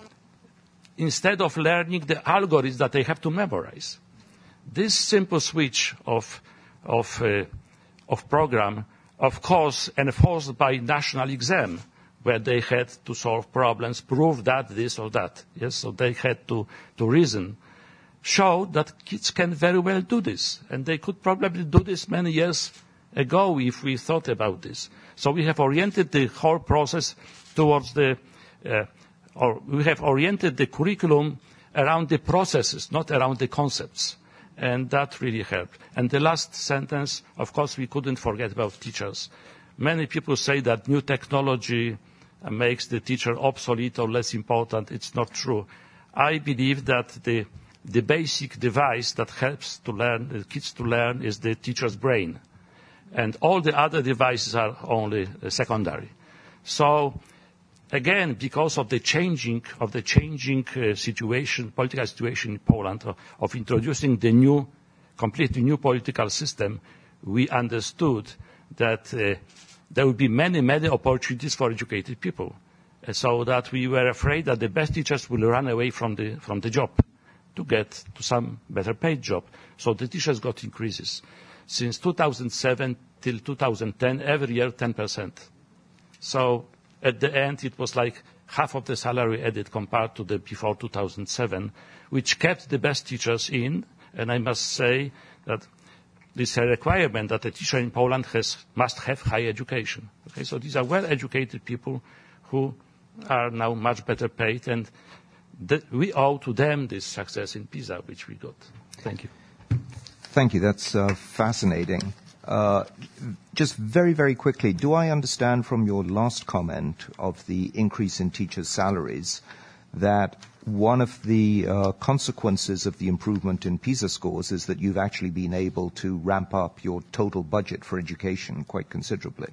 instead of learning the algorithms that they have to memorize. This simple switch of, of, uh, of program, of course, enforced by national exam, where they had to solve problems, prove that, this or that. Yes, so they had to, to reason, showed that kids can very well do this. And they could probably do this many years ago if we thought about this. So we have oriented the whole process towards the, uh, or we have oriented the curriculum around the processes, not around the concepts. And that really helped. And the last sentence, of course, we couldn't forget about teachers. Many people say that new technology makes the teacher obsolete or less important. It's not true. I believe that the, the basic device that helps to learn, the kids to learn, is the teacher's brain. And all the other devices are only secondary. So, again, because of the changing of the changing uh, situation, political situation in Poland, of, of introducing the new, completely new political system, we understood that uh, there will be many, many opportunities for educated people. Uh, so that we were afraid that the best teachers will run away from the, from the job to get to some better paid job. So the teachers got increases. Since two thousand seven till two thousand ten, every year ten percent. So at the end, it was like half of the salary added compared to the before two thousand seven, which kept the best teachers in. And I must say that this is a requirement that a teacher in Poland has, must have high education. Okay, so these are well-educated people who are now much better paid, and th- we owe to them this success in PISA, which we got. Thank you. Thank you. That's uh, fascinating. Uh, just very, very quickly, do I understand from your last comment of the increase in teachers' salaries that one of the uh, consequences of the improvement in PISA scores is that you've actually been able to ramp up your total budget for education quite considerably?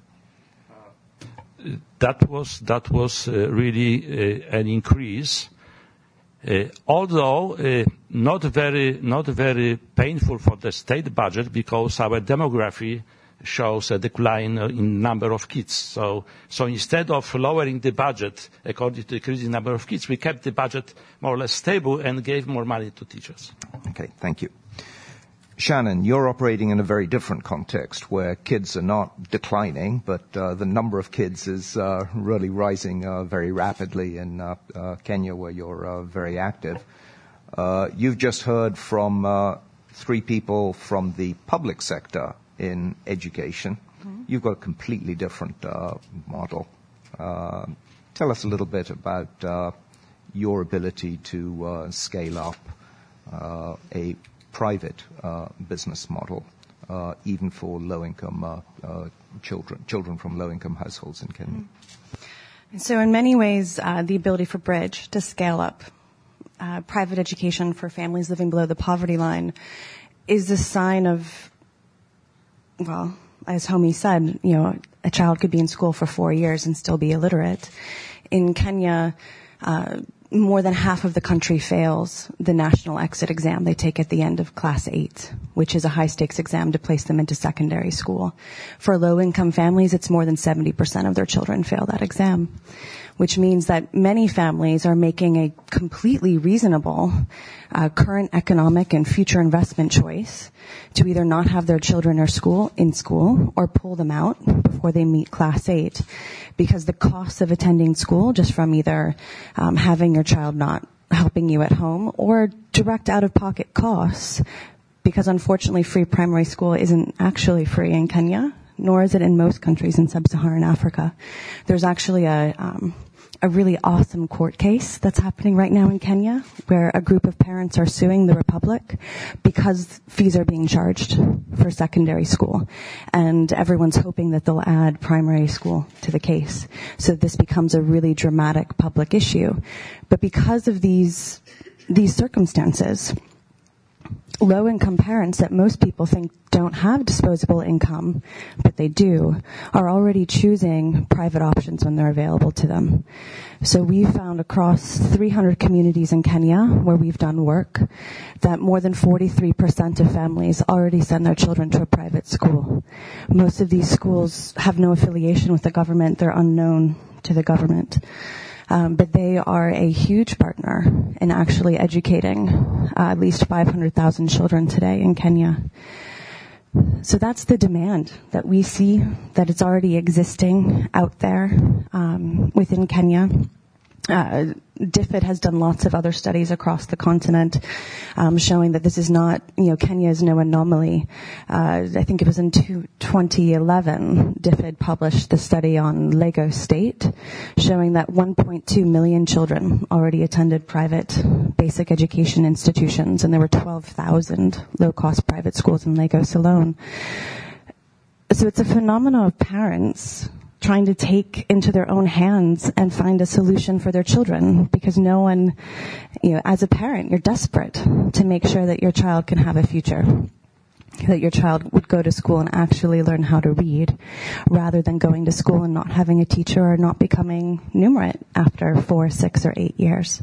That was that was uh, really uh, an increase, uh, although uh, not very not very painful for the state budget, because our demography shows a decline in number of kids. So so instead of lowering the budget according to the increasing number of kids, we kept the budget more or less stable and gave more money to teachers. Okay, thank you. Shannon, you're operating in a very different context where kids are not declining, but uh, the number of kids is uh, really rising uh, very rapidly in uh, uh, Kenya, where you're uh, very active. Uh, you've just heard from uh, three people from the public sector in education. Mm-hmm. You've got a completely different uh, model. Uh, tell us a little bit about uh, your ability to uh, scale up uh, a private uh, business model, uh, even for low-income uh, uh, children, children from low-income households in Kenya. Mm-hmm. So in many ways, uh, the ability for Bridge to scale up uh, private education for families living below the poverty line is a sign of, well, as Homi said, you know, a child could be in school for four years and still be illiterate. In Kenya, uh, more than half of the country fails the national exit exam they take at the end of class eight, which is a high-stakes exam to place them into secondary school. For low-income families, it's more than seventy percent of their children fail that exam, which means that many families are making a completely reasonable uh, current economic and future investment choice to either not have their children or school in school or pull them out before they meet class eight, because the cost of attending school, just from either um, having your child not helping you at home or direct out-of-pocket costs, because unfortunately free primary school isn't actually free in Kenya, nor is it in most countries in sub-Saharan Africa. There's actually a um, a really awesome court case that's happening right now in Kenya, where a group of parents are suing the Republic because fees are being charged for secondary school. And everyone's hoping that they'll add primary school to the case. So this becomes a really dramatic public issue. But because of these, these circumstances, low-income parents that most people think don't have disposable income, but they do, are already choosing private options when they're available to them. So we've found across three hundred communities in Kenya where we've done work that more than forty-three percent of families already send their children to a private school. Most of these schools have no affiliation with the government. They're unknown to the government. Um, but they are a huge partner in actually educating uh, at least five hundred thousand children today in Kenya. So that's the demand that we see, that it's already existing out there um, within Kenya. Uh, DFID has done lots of other studies across the continent um, showing that this is not, you know, Kenya is no anomaly. Uh, I think it was in twenty eleven, DFID published the study on Lagos State showing that one point two million children already attended private basic education institutions, and there were twelve thousand low-cost private schools in Lagos alone. So it's a phenomenon of parents trying to take into their own hands and find a solution for their children, because no one, you know, as a parent, you're desperate to make sure that your child can have a future, that your child would go to school and actually learn how to read, rather than going to school and not having a teacher or not becoming numerate after four, six, or eight years.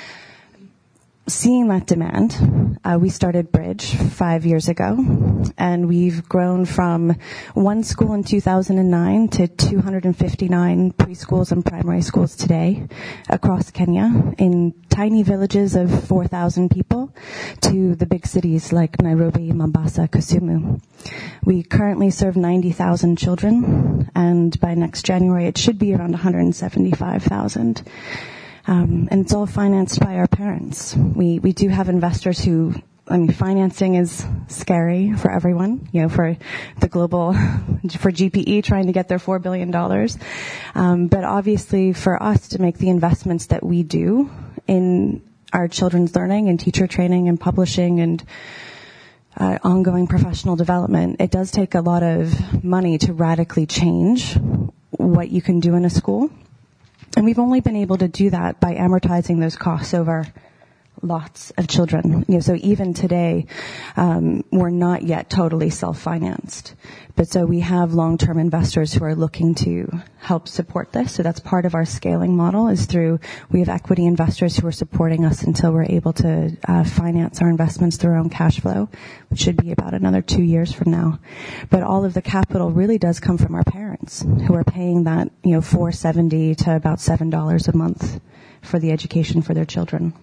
Seeing that demand, uh, we started Bridge five years ago, and we've grown from one school in two thousand nine to two hundred fifty-nine preschools and primary schools today across Kenya, in tiny villages of four thousand people to the big cities like Nairobi, Mombasa, Kisumu. We currently serve ninety thousand children, and by next January it should be around one hundred seventy-five thousand. Um, and it's all financed by our parents. We we do have investors who, I mean, financing is scary for everyone, you know, for the global, for G P E trying to get their four billion dollars. Um, but obviously for us to make the investments that we do in our children's learning and teacher training and publishing and uh, ongoing professional development, it does take a lot of money to radically change what you can do in a school. And we've only been able to do that by amortizing those costs over lots of children. You know, so even today, um, we're not yet totally self-financed. But so we have long-term investors who are looking to help support this. So that's part of our scaling model is through, we have equity investors who are supporting us until we're able to uh, finance our investments through our own cash flow, which should be about another two years from now. But all of the capital really does come from our parents who are paying that, you know, four dollars and seventy cents to about seven dollars a month for the education for their children.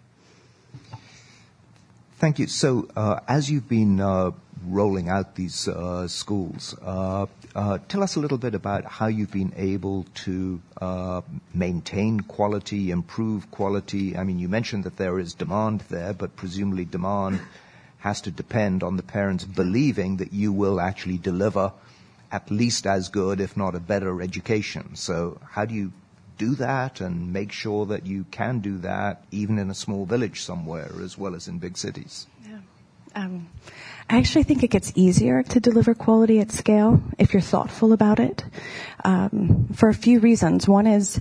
Thank you. So, uh, as you've been uh, rolling out these uh, schools, uh, uh, tell us a little bit about how you've been able to uh, maintain quality, improve quality. I mean, you mentioned that there is demand there, but presumably demand has to depend on the parents believing that you will actually deliver at least as good, if not a better education. So, how do you do that and make sure that you can do that even in a small village somewhere as well as in big cities? Yeah. Um, I actually think it gets easier to deliver quality at scale if you're thoughtful about it, um, for a few reasons. One is,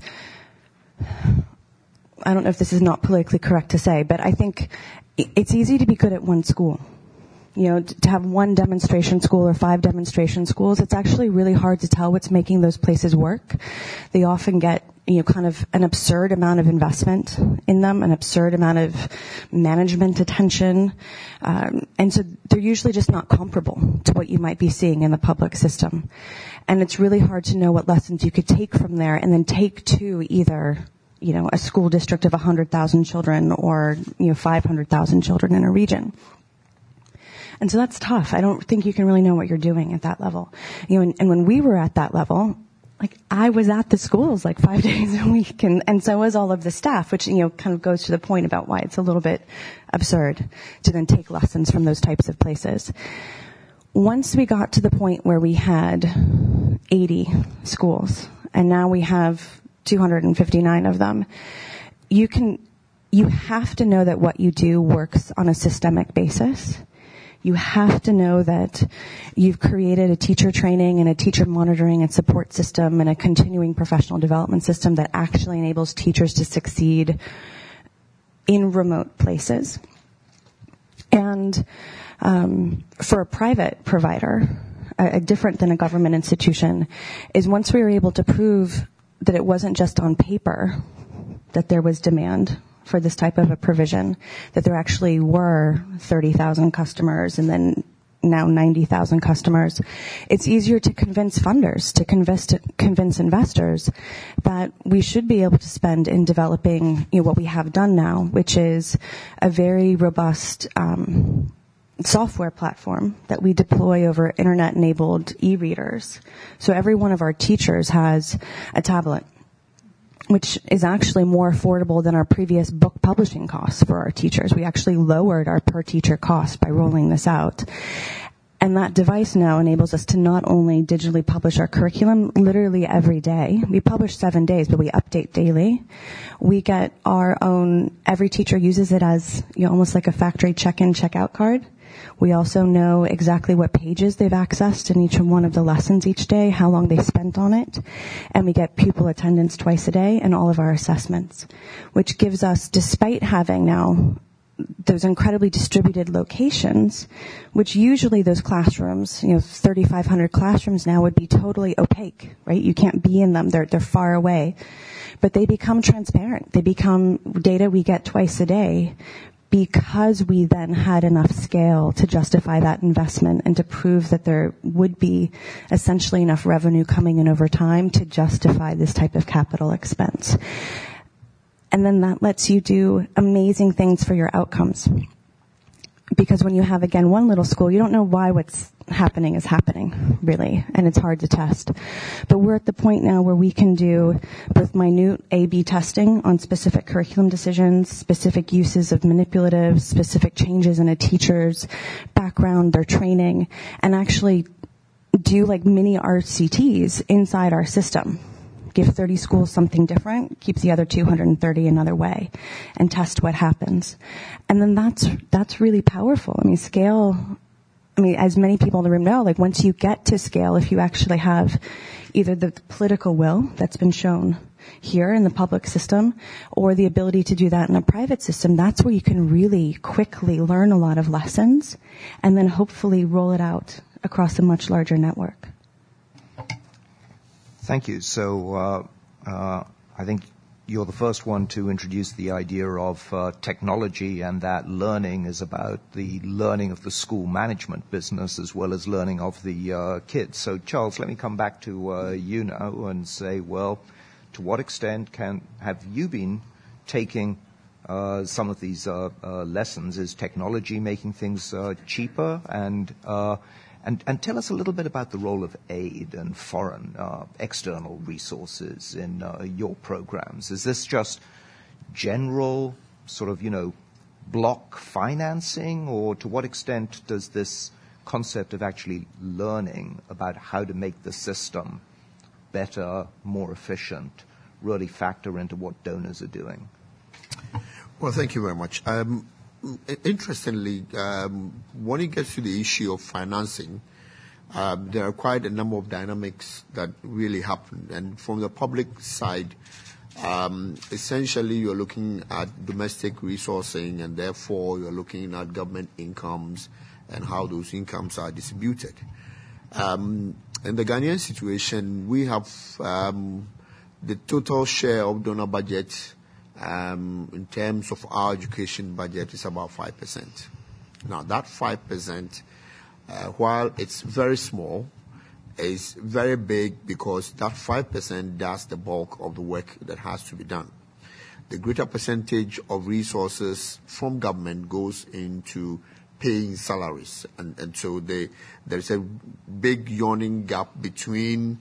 I don't know if this is not politically correct to say, but I think it's easy to be good at one school. You know, to have one demonstration school or five demonstration schools, it's actually really hard to tell what's making those places work. They often get, you know, kind of an absurd amount of investment in them, an absurd amount of management attention. Um, and so they're usually just not comparable to what you might be seeing in the public system. And it's really hard to know what lessons you could take from there and then take to either, you know, a school district of one hundred thousand children or, you know, five hundred thousand children in a region. And so that's tough. I don't think you can really know what you're doing at that level. You know, and, and when we were at that level, like I was at the schools like five days a week, and, and so was all of the staff, which, you know, kind of goes to the point about why it's a little bit absurd to then take lessons from those types of places. Once we got to the point where we had eighty schools, and now we have two hundred fifty-nine of them, you can, you have to know that what you do works on a systemic basis. You have to know that you've created a teacher training and a teacher monitoring and support system and a continuing professional development system that actually enables teachers to succeed in remote places. And um, for a private provider, uh, different than a government institution, is once we were able to prove that it wasn't just on paper that there was demand for this type of a provision, that there actually were thirty thousand customers and then now ninety thousand customers, it's easier to convince funders, to convince, to convince investors that we should be able to spend in developing, you know, what we have done now, which is a very robust um, software platform that we deploy over internet-enabled e-readers. So every one of our teachers has a tablet, which is actually more affordable than our previous book publishing costs for our teachers. We actually lowered our per teacher cost by rolling this out. And that device now enables us to not only digitally publish our curriculum literally every day. We publish seven days, but we update daily. We get our own, every teacher uses it as, you know, almost like a factory check-in, check-out card. We also know exactly what pages they've accessed in each one of the lessons each day, how long they spent on it, and we get pupil attendance twice a day and all of our assessments, which gives us, despite having now those incredibly distributed locations, which usually those classrooms, you know, thirty-five hundred classrooms now would be totally opaque, right? You can't be in them. They're, they're far away. But they become transparent. They become data we get twice a day, because we then had enough scale to justify that investment and to prove that there would be essentially enough revenue coming in over time to justify this type of capital expense. And then that lets you do amazing things for your outcomes. Because when you have, again, one little school, you don't know why what's happening is happening, really, and it's hard to test. But we're at the point now where we can do both minute A B testing on specific curriculum decisions, specific uses of manipulatives, specific changes in a teacher's background, their training, and actually do like mini R C Ts inside our system give thirty schools something different, keep the other two hundred thirty another way, and test what happens. And then that's, that's really powerful. I mean, scale, I mean, as many people in the room know, like once you get to scale, if you actually have either the political will that's been shown here in the public system or the ability to do that in a private system, that's where you can really quickly learn a lot of lessons and then hopefully roll it out across a much larger network. Thank you. So uh, uh, I think you're the first one to introduce the idea of uh, technology, and that learning is about the learning of the school management business as well as learning of the uh, kids. So Charles, let me come back to uh, you now and say, well, to what extent can have you been taking uh, some of these uh, uh, lessons? Is technology making things uh, cheaper? And, uh, and and tell us a little bit about the role of aid and foreign uh, external resources in uh, your programs. Is this just general sort of, you know, block financing, or to what extent does this concept of actually learning about how to make the system better, more efficient, really factor into what donors are doing? Well, thank you very much. Um, interestingly, um, when it gets to the issue of financing, um, there are quite a number of dynamics that really happen. And from the public side, um, essentially you're looking at domestic resourcing, and therefore you're looking at government incomes and how those incomes are distributed. Um, In the Ghanaian situation, we have um, the total share of donor budget um, in terms of our education budget is about five percent. Now, that five percent, uh, while it's very small, is very big because that five percent does the bulk of the work that has to be done. The greater percentage of resources from government goes into paying salaries, and, and so they, there's a big yawning gap between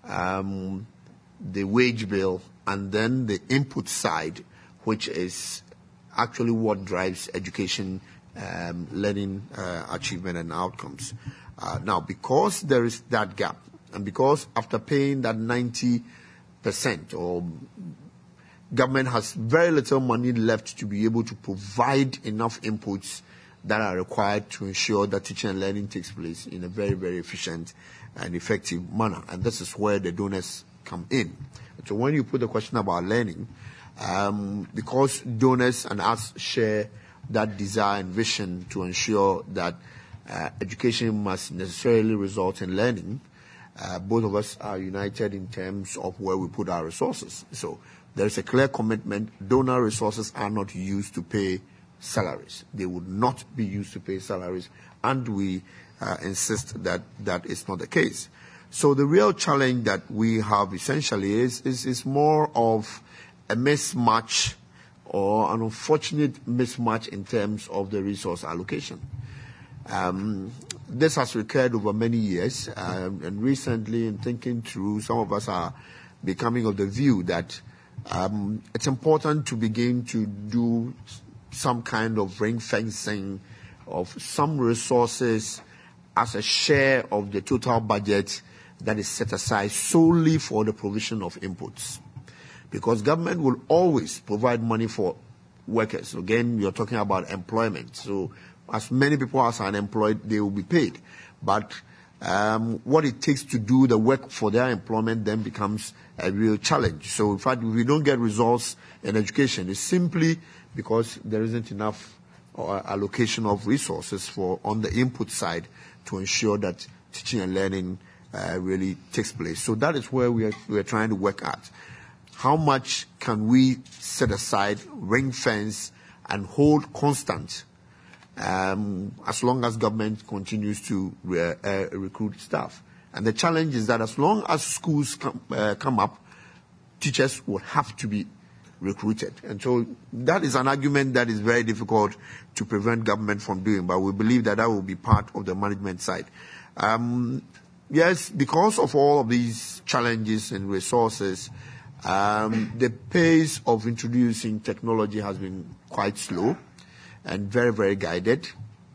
um, the wage bill and then the input side, which is actually what drives education, um, learning, uh, achievement, and outcomes. Uh, now, because there is that gap, and because after paying that ninety percent, or government has very little money left to be able to provide enough inputs that are required to ensure that teaching and learning takes place in a very, very efficient and effective manner. And this is where the donors come in. So when you put the question about learning, um, because donors and us share that desire and vision to ensure that uh, education must necessarily result in learning, uh, both of us are united in terms of where we put our resources. So there is a clear commitment. Donor resources are not used to pay salaries. They would not be used to pay salaries, and we uh, insist that that is not the case. So the real challenge that we have essentially is, is, is more of a mismatch, or an unfortunate mismatch in terms of the resource allocation. Um, this has recurred over many years, um, and recently, in thinking through, some of us are becoming of the view that um, it's important to begin to do some kind of ring fencing of some resources as a share of the total budget that is set aside solely for the provision of inputs. Because government will always provide money for workers. Again, you're talking about employment. So as many people as are unemployed, they will be paid. But um, what it takes to do the work for their employment then becomes a real challenge. So in fact, if we don't get results in education, it's simply because there isn't enough uh, allocation of resources for on the input side to ensure that teaching and learning uh, really takes place. So that is where we are, we are trying to work at. How much can we set aside, ring fence, and hold constant um, as long as government continues to re- uh, recruit staff? And the challenge is that as long as schools come, uh, come up, teachers will have to be recruited. And so that is an argument that is very difficult to prevent government from doing, but we believe that that will be part of the management side. Um, yes, because of all of these challenges and resources, um, the pace of introducing technology has been quite slow and very, very guided.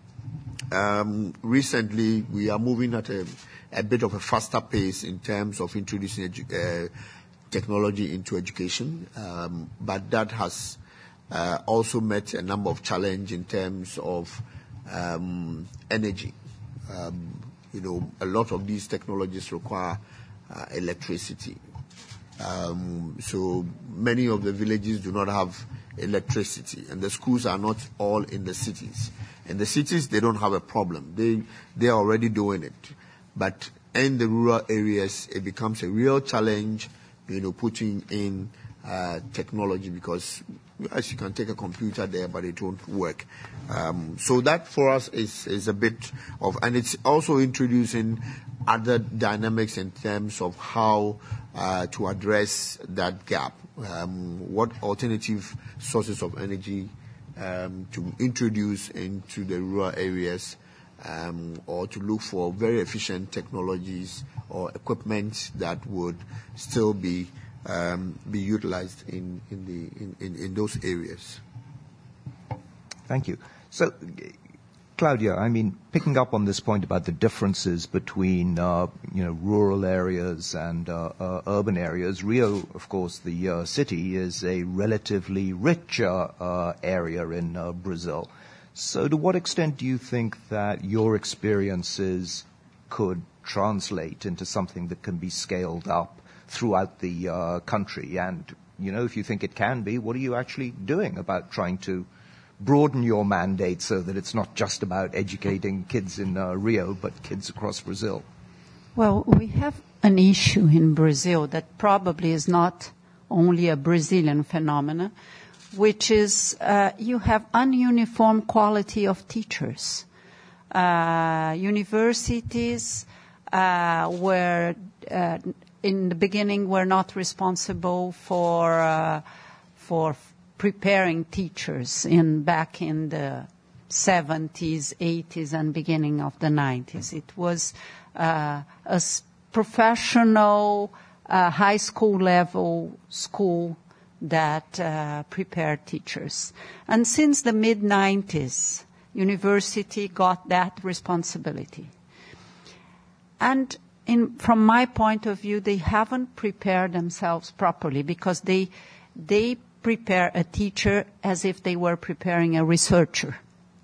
Um, recently, we are moving at a, a bit of a faster pace in terms of introducing edu- uh, technology into education, um, but that has uh, also met a number of challenges in terms of um, energy. Um, you know, a lot of these technologies require uh, electricity. Um, so many of the villages do not have electricity, and the schools are not all in the cities. In the cities, they don't have a problem. They they are already doing it. But in the rural areas, it becomes a real challenge, you know, putting in uh, technology, because yes, you can take a computer there, but it won't work. Um, so that for us is, is a bit of, and it's also introducing other dynamics in terms of how uh, to address that gap. Um, what alternative sources of energy um, to introduce into the rural areas, um, or to look for very efficient technologies or equipment that would still be um, be utilized in in the in, in, in those areas. Thank you. So, Claudia, I mean, picking up on this point about the differences between, uh, you know, rural areas and uh, uh, urban areas, Rio, of course, the uh, city, is a relatively rich uh, uh, area in uh, Brazil. So to what extent do you think that your experiences could translate into something that can be scaled up throughout the uh, country? And, you know, if you think it can be, what are you actually doing about trying to broaden your mandate so that it's not just about educating kids in uh, Rio, but kids across Brazil? Well, we have an issue in Brazil that probably is not only a Brazilian phenomenon, which is uh, you have ununiform quality of teachers. Uh, universities uh, were, uh, in the beginning, were not responsible for uh, for preparing teachers in back in the seventies, eighties, and beginning of the nineties. It was uh, a s- professional, uh, high school level school that uh, prepared teachers. And since the mid nineties, university got that responsibility. And in, from my point of view, they haven't prepared themselves properly, because they they prepare a teacher as if they were preparing a researcher.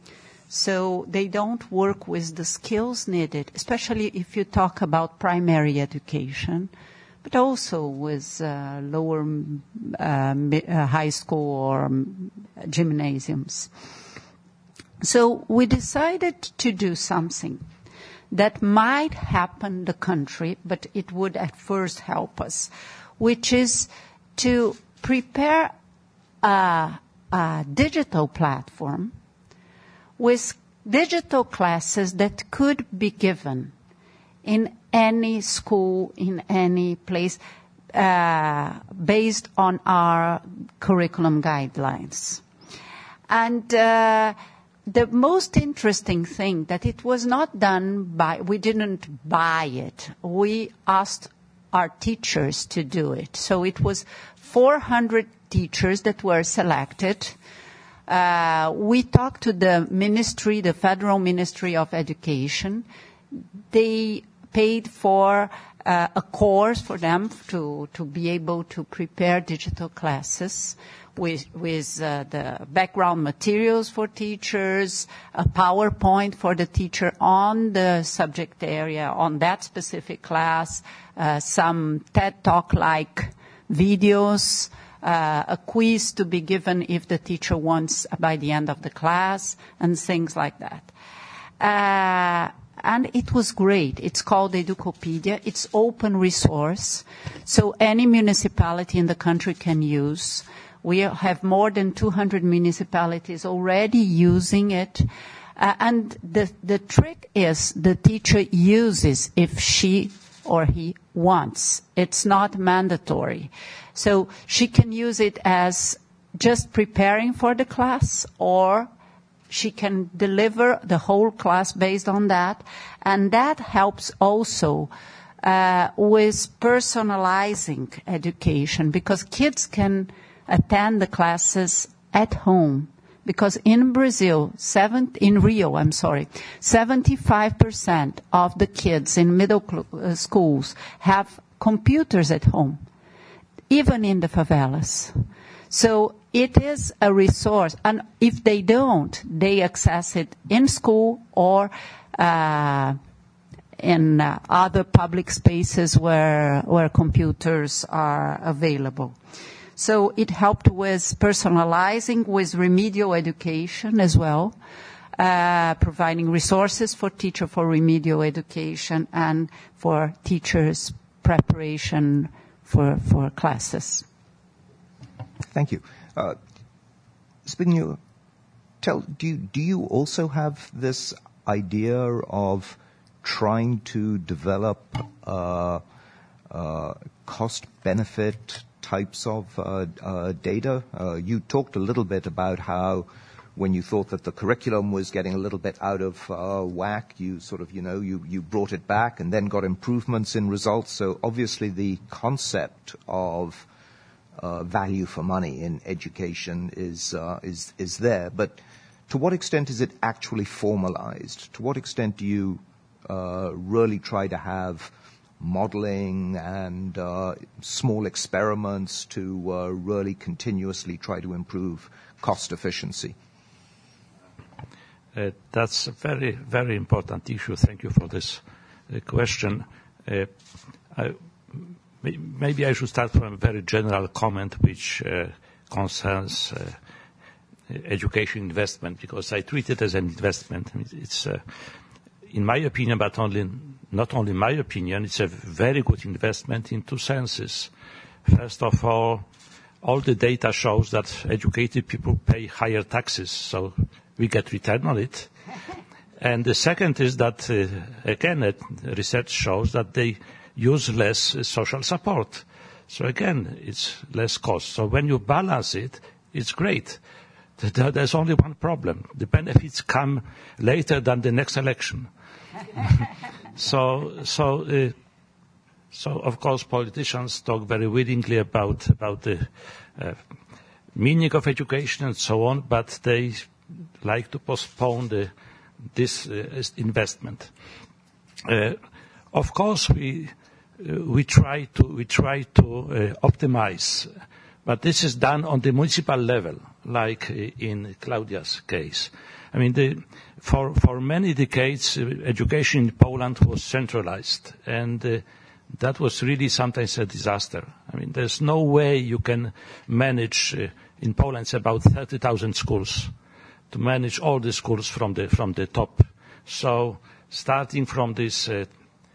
So they don't work with the skills needed, especially if you talk about primary education, but also with uh, lower uh, uh, high school or um, gymnasiums. So we decided to do something that might happen in the country, but it would at first help us, which is to prepare a, a digital platform with digital classes that could be given in any school, in any place, uh, based on our curriculum guidelines. And uh, the most interesting thing that it was not done by, we didn't buy it. We asked our teachers to do it. So it was four hundred teachers that were selected. Uh, we talked to the ministry, the Federal Ministry of Education. They paid for uh, a course for them to, to be able to prepare digital classes with, with uh, the background materials for teachers, a PowerPoint for the teacher on the subject area, on that specific class, uh, some TED Talk-like videos, uh, a quiz to be given if the teacher wants by the end of the class, and things like that. Uh, And it was great. It's called Educopedia. It's open resource, so any municipality in the country can use. We have more than two hundred municipalities already using it. Uh, and the, the trick is the teacher uses if she or he wants. It's not mandatory. So she can use it as just preparing for the class, or she can deliver the whole class based on that. And that helps also uh, with personalizing education, because kids can attend the classes at home. Because in Brazil, seven, in Rio, I'm sorry, seventy-five percent of the kids in middle cl- uh, schools have computers at home. even in the favelas. So it is a resource, and if they don't, they access it in school or uh, in uh, other public spaces where where computers are available. So it helped with personalizing, with remedial education as well, uh, providing resources for teacher for remedial education and for teachers' preparation for for classes. Thank you. Uh, Zbigniew, tell, do you, do you also have this idea of trying to develop uh, uh, cost-benefit types of uh, uh, data? Uh, you talked a little bit about how when you thought that the curriculum was getting a little bit out of uh, whack, you sort of, you know, you, you brought it back and then got improvements in results. So obviously the concept of Uh, value for money in education is uh, is is there, but to what extent is it actually formalized? To what extent do you uh, really try to have modeling and uh, small experiments to uh, really continuously try to improve cost efficiency? Uh, that's a very, very important issue. Thank you for this uh, question. Uh, I, Maybe I should start from a very general comment which uh, concerns uh, education investment, because I treat it as an investment. I mean, it's, uh, in my opinion, but only, not only my opinion, it's a very good investment in two senses. First of all, all the data shows that educated people pay higher taxes, so we get return on it. And the second is that, uh, again, uh, research shows that they use less uh, social support. So again, it's less cost. So when you balance it, it's great. There's only one problem. The benefits come later than the next election. so, so, uh, so of course, politicians talk very willingly about, about the uh, meaning of education and so on, but they like to postpone the, this uh, investment. Uh, of course, we, uh, we try to, we try to uh, optimize, but this is done on the municipal level, like in Claudia's case. I mean, the, for, for many decades, uh, education in Poland was centralized, and uh, that was really sometimes a disaster. I mean, there's no way you can manage, uh, in Poland, it's about thirty thousand schools, to manage all the schools from the, from the top. So starting from this, uh,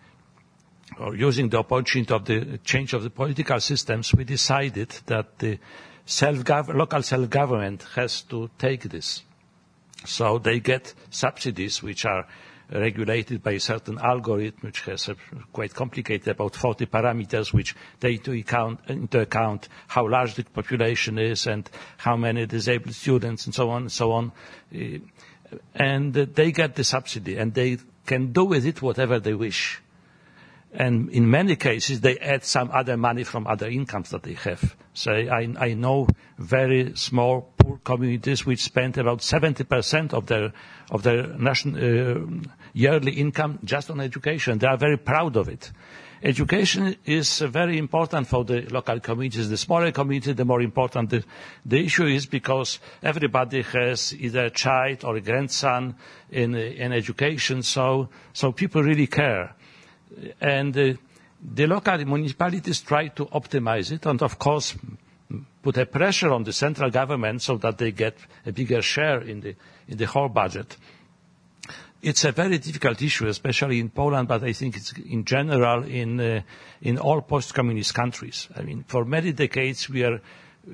or using the opportunity of the change of the political systems, we decided that the self-gov- local self-government has to take this. So they get subsidies which are regulated by a certain algorithm which has a quite complicated, about forty parameters, which take into account, into account how large the population is and how many disabled students and so on and so on. Uh, and uh, they get the subsidy and they can do with it whatever they wish. And in many cases, they add some other money from other incomes that they have. So I, I know very small, poor communities which spend about seventy percent of their, of their national, uh, yearly income just on education. They are very proud of it. Education is uh, very important for the local communities. The smaller community, the more important the, the issue is, because everybody has either a child or a grandson in, in education, so, so people really care. And uh, the local municipalities try to optimize it and, of course, put a pressure on the central government so that they get a bigger share in the, in the whole budget. It's a very difficult issue, especially in Poland, but I think it's in general in, uh, in all post-communist countries. I mean, for many decades we are,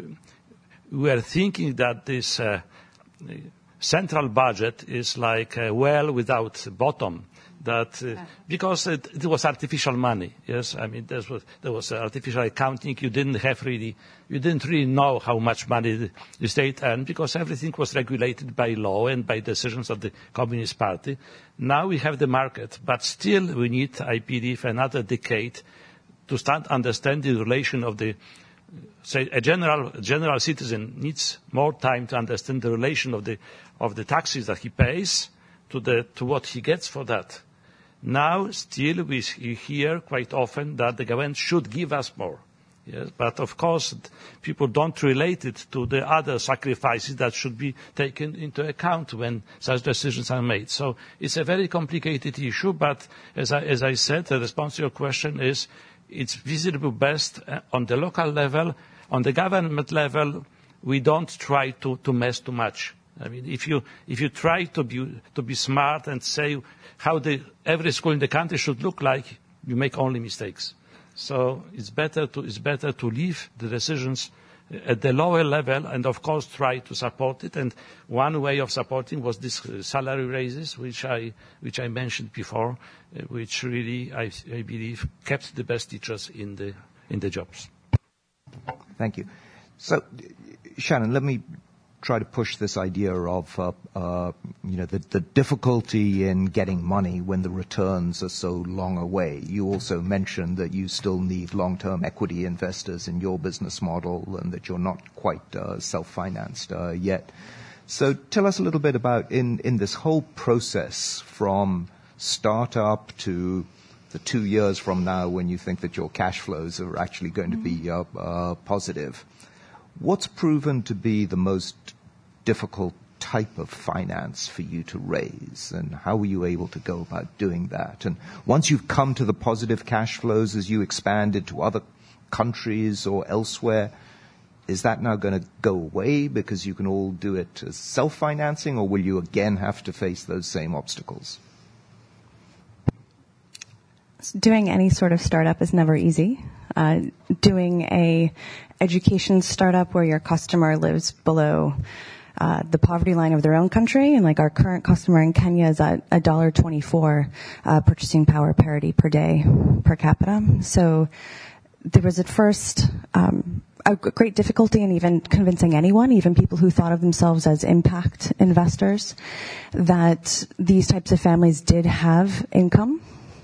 we are thinking that this uh, central budget is like a well without bottom. That uh, because it, it was artificial money, yes. I mean, there was, there was artificial accounting. You didn't have really, you didn't really know how much money the, the state earned, because everything was regulated by law and by decisions of the Communist Party. Now we have the market, but still we need, I believe, another decade to start understanding the relation of the, say, a general a general citizen needs more time to understand the relation of the of the taxes that he pays to the to what he gets for that. Now, still, we hear quite often that the government should give us more. Yes, but of course, people don't relate it to the other sacrifices that should be taken into account when such decisions are made. So it's a very complicated issue, but as I, as I said, the response to your question is it's visible best on the local level. On the government level, we don't try to, to mess too much. I mean, if you, if you try to be, to be smart and say how the, every school in the country should look like, you make only mistakes. So it's better to, it's better to leave the decisions at the lower level and, of course, try to support it. And one way of supporting was this salary raises, which I, which I mentioned before, uh, which really, I, I believe, kept the best teachers in the, in the jobs. Thank you. So, Shannon, let me try to push this idea of, uh, uh, you know, the, the difficulty in getting money when the returns are so long away. You also mentioned that you still need long-term equity investors in your business model and that you're not quite uh, self-financed uh, yet. So tell us a little bit about in, in this whole process from startup to the two years from now when you think that your cash flows are actually going to be uh, uh, positive. What's proven to be the most difficult type of finance for you to raise, and how were you able to go about doing that? And once you've come to the positive cash flows as you expanded to other countries or elsewhere, is that now going to go away because you can all do it as self-financing, or will you again have to face those same obstacles? Doing any sort of startup is never easy. Uh, doing a education startup where your customer lives below uh, the poverty line of their own country, and like our current customer in Kenya is at one dollar twenty-four uh, purchasing power parity per day per capita. So there was at first um, a great difficulty in even convincing anyone, even people who thought of themselves as impact investors, that these types of families did have income.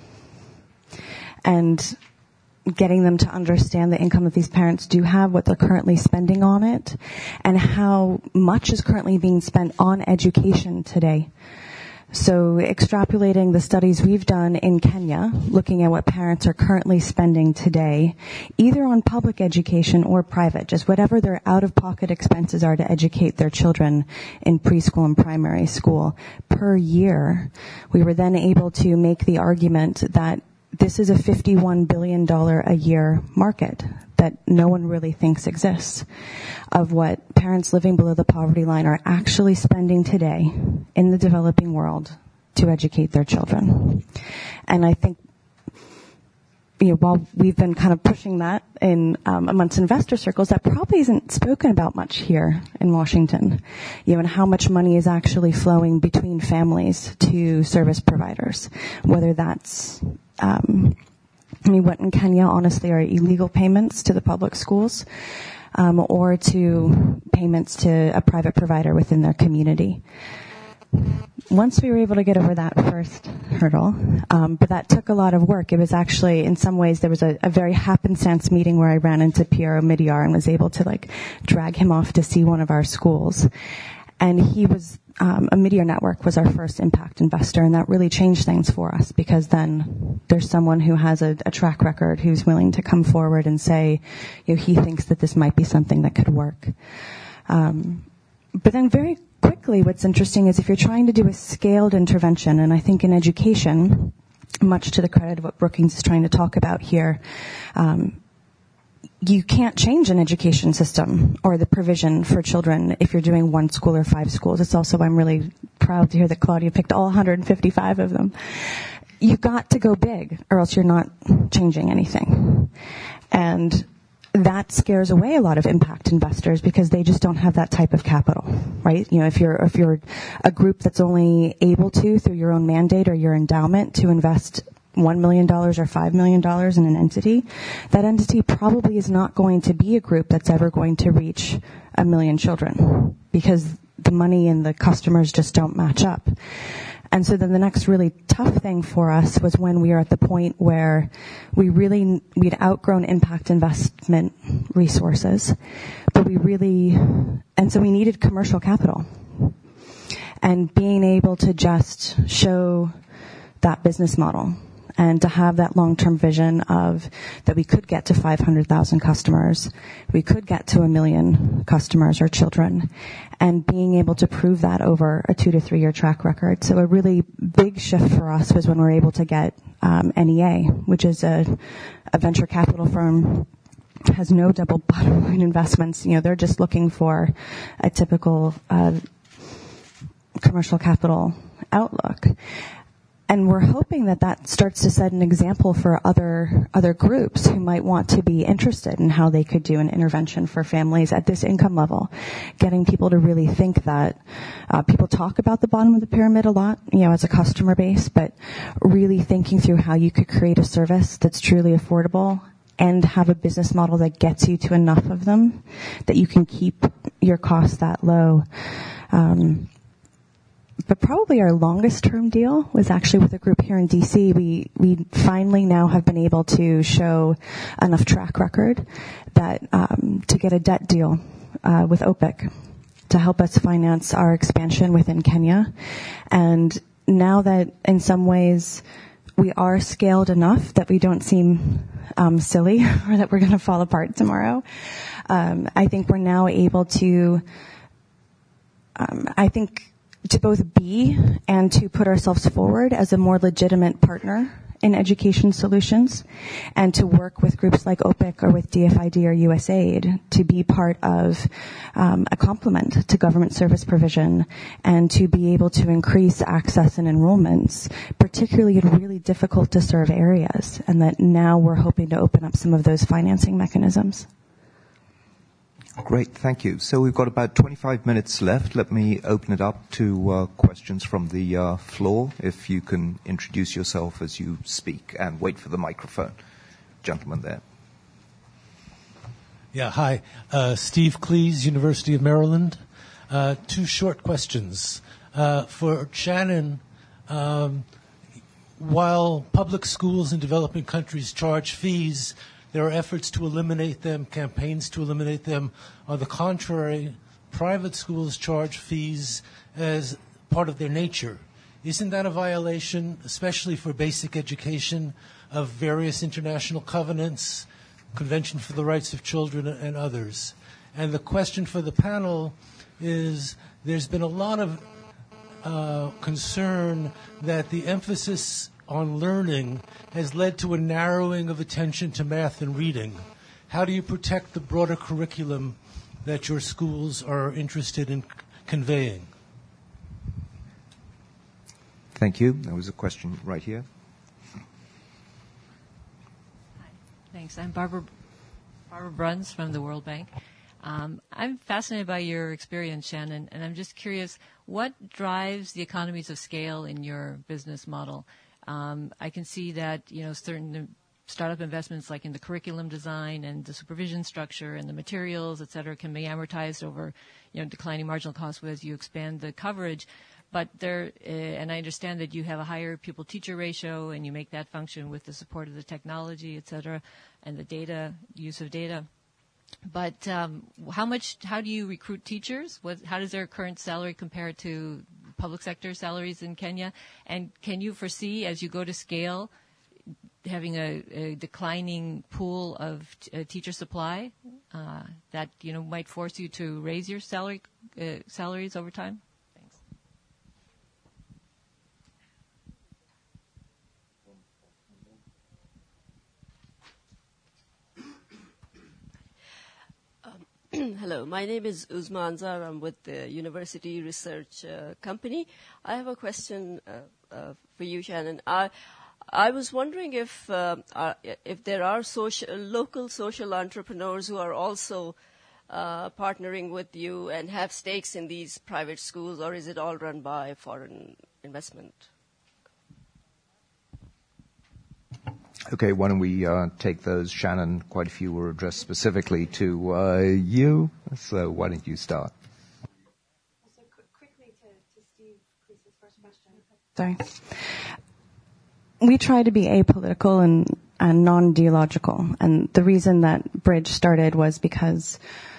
And getting them to understand the income that these parents do have, what they're currently spending on it, and how much is currently being spent on education today. So extrapolating the studies we've done in Kenya, looking at what parents are currently spending today, either on public education or private, just whatever their out-of-pocket expenses are to educate their children in preschool and primary school per year, we were then able to make the argument that this is a fifty-one billion dollars a year market that no one really thinks exists, of what parents living below the poverty line are actually spending today in the developing world to educate their children. And I think, you know, while we've been kind of pushing that in um, amongst investor circles, that probably isn't spoken about much here in Washington, you know, and how much money is actually flowing between families to service providers, whether that's Um, I mean, what in Kenya, honestly, are illegal payments to the public schools, um, or to payments to a private provider within their community. Once we were able to get over that first hurdle, um, but that took a lot of work. It was actually, in some ways, there was a, a very happenstance meeting where I ran into Piero Midyar and was able to, like, drag him off to see one of our schools. And he was, um, a Midyar Network was our first impact investor, and that really changed things for us, because then there's someone who has a, a track record who's willing to come forward and say, you know, he thinks that this might be something that could work. Um, but then very quickly, what's interesting is if you're trying to do a scaled intervention, and I think in education, much to the credit of what Brookings is trying to talk about here, um, you can't change an education system or the provision for children if you're doing one school or five schools. It's also, I'm really proud to hear that Claudia picked all one hundred fifty-five of them. You've got to go big, or else you're not changing anything. And that scares away a lot of impact investors, because they just don't have that type of capital, right? You know, if you're, if you're a group that's only able to, through your own mandate or your endowment, to invest one million dollars or five million dollars in an entity, that entity probably is not going to be a group that's ever going to reach a million children, because the money and the customers just don't match up. And so then the next really tough thing for us was when we were at the point where we really, we'd outgrown impact investment resources, but we really, and so we needed commercial capital. And being able to just show that business model and to have that long-term vision of that we could get to five hundred thousand customers, we could get to a million customers or children, and being able to prove that over a two to three year track record. So a really big shift for us was when we were able to get um, N E A, which is a, a venture capital firm, has no double bottom line investments. You know, they're just looking for a typical uh, commercial capital outlook. And we're hoping that that starts to set an example for other other groups who might want to be interested in how they could do an intervention for families at this income level, getting people to really think that uh, people talk about the bottom of the pyramid a lot, you know, as a customer base, but really thinking through how you could create a service that's truly affordable and have a business model that gets you to enough of them that you can keep your costs that low. Um, But probably our longest term deal was actually with a group here in D C. We we finally now have been able to show enough track record that um, to get a debt deal uh, with O P I C to help us finance our expansion within Kenya. And now that in some ways we are scaled enough that we don't seem um, silly or that we're going to fall apart tomorrow, um, I think we're now able to, um, I think, to both be and to put ourselves forward as a more legitimate partner in education solutions, and to work with groups like O P I C or with D F I D or U S A I D to be part of um, a complement to government service provision and to be able to increase access and enrollments, particularly in really difficult to serve areas, and that now we're hoping to open up some of those financing mechanisms. Great, thank you. So we've got about twenty-five minutes left. Let me open it up to uh, questions from the uh, floor. If you can introduce yourself as you speak and wait for the microphone. Gentleman there. Yeah, hi. Uh, Steve Cleese, University of Maryland. Uh, two short questions. Uh, for Shannon, um, while public schools in developing countries charge fees, there are efforts to eliminate them, campaigns to eliminate them. On the contrary, private schools charge fees as part of their nature. Isn't that a violation, especially for basic education, of various international covenants, Convention for the Rights of Children, and others? And the question for the panel is, there's been a lot of uh, concern that the emphasis on learning has led to a narrowing of attention to math and reading. How do you protect the broader curriculum that your schools are interested in c- conveying? Thank you. There was a question right here. Hi. Thanks. I'm Barbara, Barbara Bruns from the World Bank. Um, I'm fascinated by your experience, Shannon, and I'm just curious, what drives the economies of scale in your business model? Um, I can see that, you know, certain startup investments like in the curriculum design and the supervision structure and the materials, et cetera, can be amortized over, you know, declining marginal costs as you expand the coverage. But there, uh, and I understand that you have a higher pupil-teacher ratio and you make that function with the support of the technology, et cetera, and the data, use of data. But um, how much, how do you recruit teachers? What, how does their current salary compare to public sector salaries in Kenya? And can you foresee, as you go to scale, having a, a declining pool of t- uh, teacher supply uh, that, you know, might force you to raise your salary uh, salaries over time? Thanks. Hello, my name is Uzma Anzar. I'm with the University Research uh, Company. I have a question uh, uh, for you, Shannon. I, I was wondering if uh, uh, if there are social, local social entrepreneurs who are also uh, partnering with you and have stakes in these private schools, or is it all run by foreign investment? Okay, why don't we uh, take those? Shannon, quite a few were addressed specifically to uh, you, so why don't you start? Also, quickly to, to Steve Cleese's first question. Sorry. We try to be apolitical and, and non-ideological, and the reason that Bridge started was because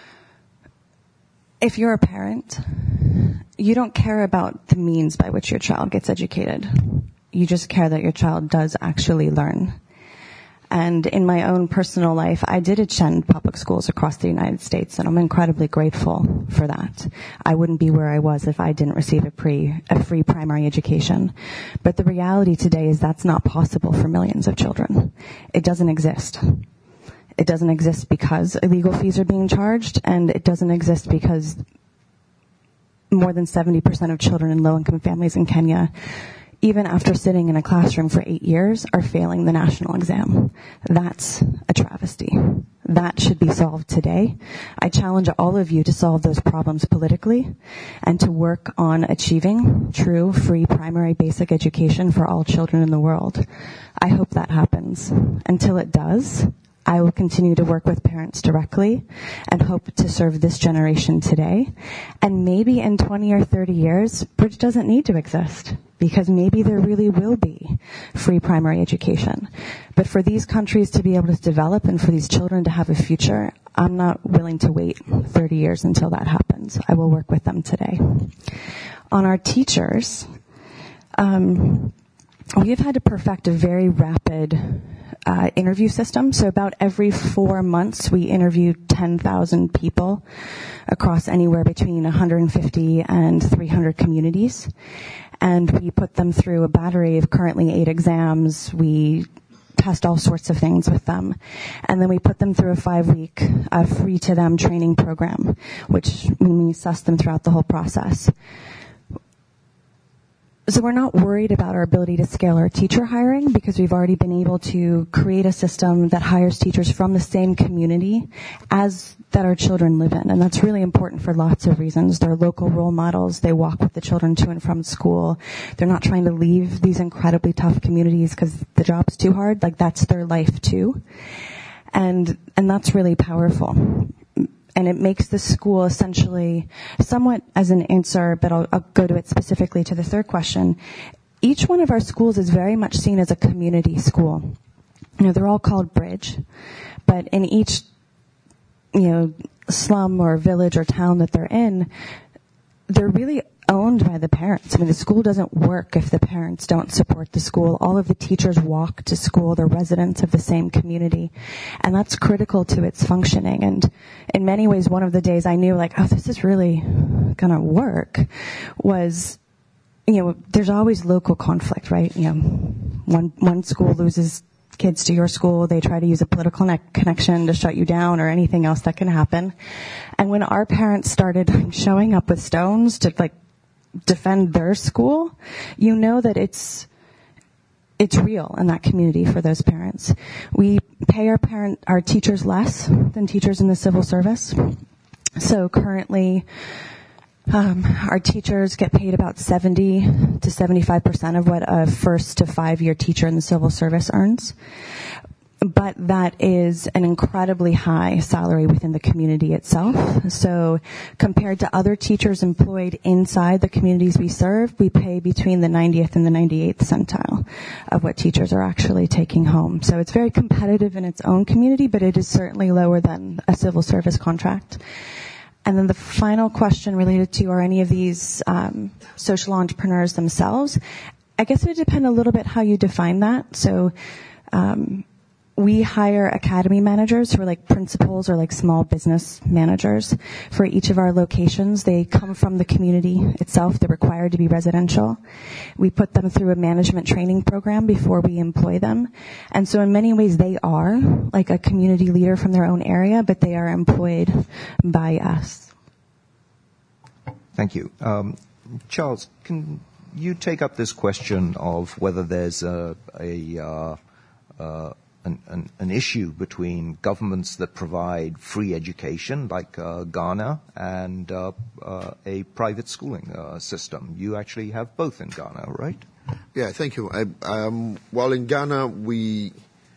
if you're a parent, you don't care about the means by which your child gets educated. You just care that your child does actually learn. And in my own personal life, I did attend public schools across the United States, and I'm incredibly grateful for that. I wouldn't be where I was if I didn't receive a, pre, a free primary education. But the reality today is that's not possible for millions of children. It doesn't exist. It doesn't exist because illegal fees are being charged, and it doesn't exist because more than seventy percent of children in low-income families in Kenya, even after sitting in a classroom for eight years, are failing the national exam. That's a travesty. That should be solved today. I challenge all of you to solve those problems politically and to work on achieving true, free, primary, basic education for all children in the world. I hope that happens. Until it does, I will continue to work with parents directly and hope to serve this generation today. And maybe in twenty or thirty years, Bridge doesn't need to exist, because maybe there really will be free primary education. But for these countries to be able to develop and for these children to have a future, I'm not willing to wait thirty years until that happens. I will work with them today. On our teachers, um, we have had to perfect a very rapid Uh, interview system. So about every four months, we interview ten thousand people across anywhere between one hundred fifty and three hundred communities. And we put them through a battery of currently eight exams. We test all sorts of things with them. And then we put them through a five-week uh, free-to-them training program, which we assess them throughout the whole process. So we're not worried about our ability to scale our teacher hiring, because we've already been able to create a system that hires teachers from the same community as that our children live in. And that's really important for lots of reasons. They're local role models. They walk with the children to and from school. They're not trying to leave these incredibly tough communities because the job's too hard. Like, that's their life too. And, and that's really powerful. And it makes the school essentially somewhat as an answer, but I'll, I'll go to it specifically to the third question. Each one of our schools is very much seen as a community school. You know, they're all called Bridge, but in each, you know, slum or village or town that they're in, they're really owned by the parents. I mean, the school doesn't work if the parents don't support the school. All of the teachers walk to school. They're residents of the same community. And that's critical to its functioning. And in many ways, one of the days I knew, like, oh, this is really going to work was, you know, there's always local conflict, right? You know, one, one school loses kids to your school, they try to use a political ne- connection to shut you down or anything else that can happen. And when our parents started showing up with stones to, like, defend their school, you know that it's it's real in that community for those parents. We pay our parent our teachers less than teachers in the civil service. So currently, um, our teachers get paid about seventy to seventy-five percent of what a first to five year teacher in the civil service earns. But that is an incredibly high salary within the community itself. So compared to other teachers employed inside the communities we serve, we pay between the ninetieth and the ninety-eighth centile of what teachers are actually taking home. So it's very competitive in its own community, but it is certainly lower than a civil service contract. And then the final question related to, are any of these um, social entrepreneurs themselves? I guess it would depend a little bit how you define that. So um we hire academy managers who are like principals or like small business managers for each of our locations. They come from the community itself. They're required to be residential. We put them through a management training program before we employ them. And so in many ways they are like a community leader from their own area, but they are employed by us. Thank you. Um, Charles, can you take up this question of whether there's a, a uh, uh, An, an, an issue between governments that provide free education, like uh, Ghana, and uh, uh, a private schooling uh, system? You actually have both in Ghana, right? Yeah, thank you. I, um, well, in Ghana, we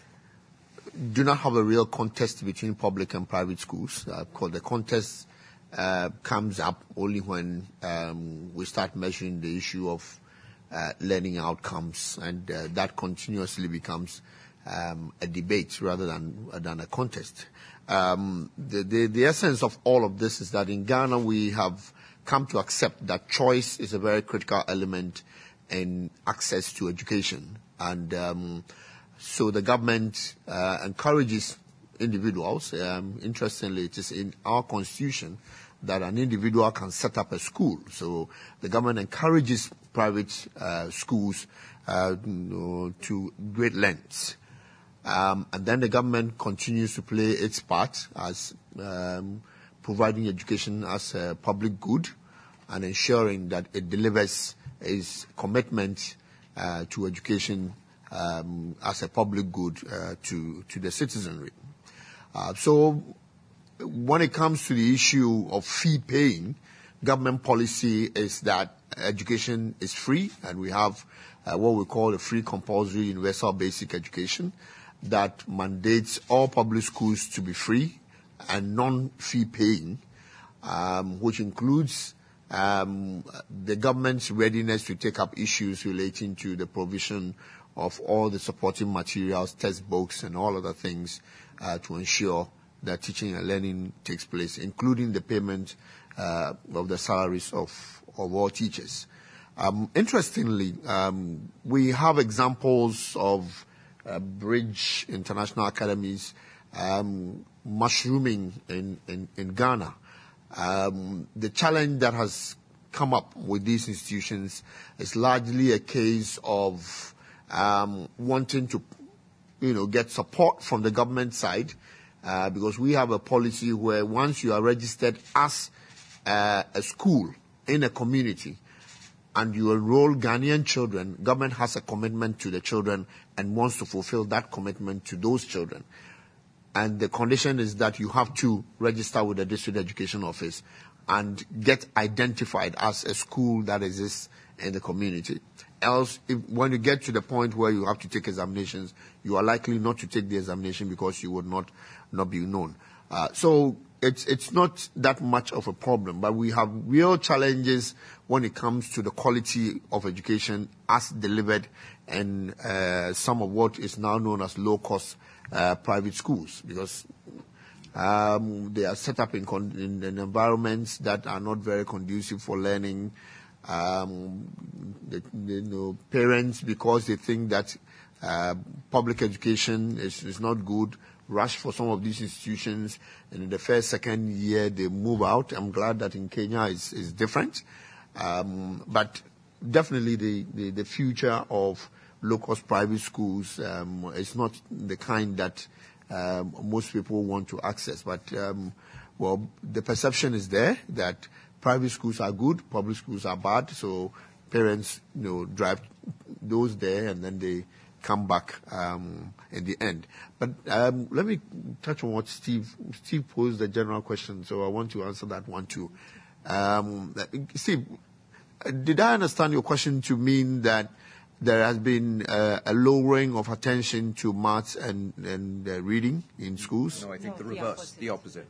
do not have a real contest between public and private schools. Uh, the contest uh, comes up only when um, we start measuring the issue of uh, learning outcomes, and uh, that continuously becomes Um, a debate rather than than a contest. Um, the, the the essence of all of this is that in Ghana we have come to accept that choice is a very critical element in access to education. And um, so the government uh, encourages individuals. Um, interestingly, it is in our constitution that an individual can set up a school. So the government encourages private uh, schools uh, you know, to great lengths. Um, and then the government continues to play its part as um, providing education as a public good and ensuring that it delivers its commitment uh, to education um, as a public good uh, to, to the citizenry. Uh, so when it comes to the issue of fee paying, government policy is that education is free, and we have uh, what we call a free compulsory universal basic education that mandates all public schools to be free and non-fee paying, um, which includes um, the government's readiness to take up issues relating to the provision of all the supporting materials, textbooks, and all other things uh, to ensure that teaching and learning takes place, including the payment uh, of the salaries of, of all teachers. Um, interestingly, um, we have examples of uh, Bridge International Academies um, mushrooming in, in, in Ghana. Um, the challenge that has come up with these institutions is largely a case of um, wanting to, you know, get support from the government side, uh, because we have a policy where once you are registered as uh, a school in a community and you enroll Ghanaian children, government has a commitment to the children and wants to fulfill that commitment to those children. And the condition is that you have to register with the district education office and get identified as a school that exists in the community. Else, if, when you get to the point where you have to take examinations, you are likely not to take the examination because you would not, not be known. Uh, so it's, it's not that much of a problem, but we have real challenges when it comes to the quality of education as delivered in uh, some of what is now known as low-cost uh, private schools, because um, they are set up in, con- in, in environments that are not very conducive for learning. Um, the, the, you know, parents, because they think that uh, public education is, is not good, rush for some of these institutions, and in the first, second year they move out. I'm glad that in Kenya it's, it's different, um, but definitely the, the, the future of low-cost private schools um, is not the kind that um, most people want to access. But um, well, the perception is there that private schools are good, public schools are bad, so parents, you know, drive those there and then they come back um, in the end. But um, let me touch on what Steve Steve posed a general question, so I want to answer that one too. Um, Steve, did I understand your question to mean that there has been uh, a lowering of attention to maths and, and uh, reading in schools? No, I think no, the reverse, the opposite.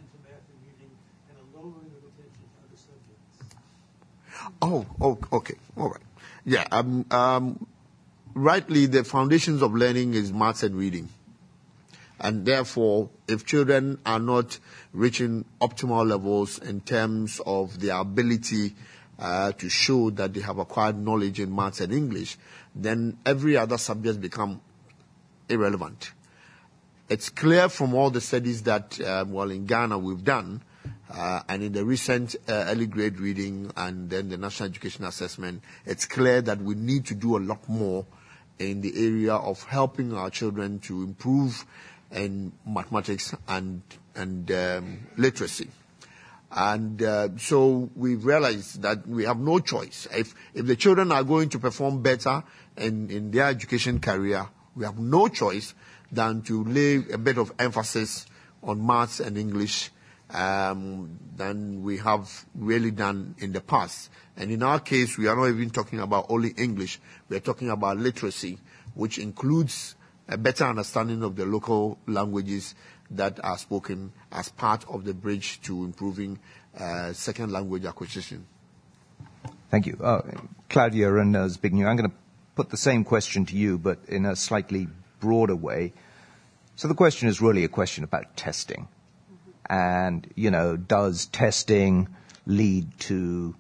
Oh, oh, okay, all right. Yeah, um, um, rightly, the foundations of learning is maths and reading. And therefore, if children are not reaching optimal levels in terms of their ability uh, to show that they have acquired knowledge in maths and English, then every other subject become irrelevant. It's clear from all the studies that, uh, well, in Ghana we've done, Uh, and in the recent uh, early grade reading and then the National Education Assessment, it's clear that we need to do a lot more in the area of helping our children to improve in mathematics and, and um, literacy. And uh, so we've realized that we have no choice. If, if the children are going to perform better in, in their education career, we have no choice than to lay a bit of emphasis on maths and English Um, than we have really done in the past. And in our case, we are not even talking about only English. We are talking about literacy, which includes a better understanding of the local languages that are spoken as part of the bridge to improving uh, second language acquisition. Thank you. Uh, Claudia and uh, Zbigniew, I'm going to put the same question to you, but in a slightly broader way. So the question is really a question about testing. And, you know, does testing lead to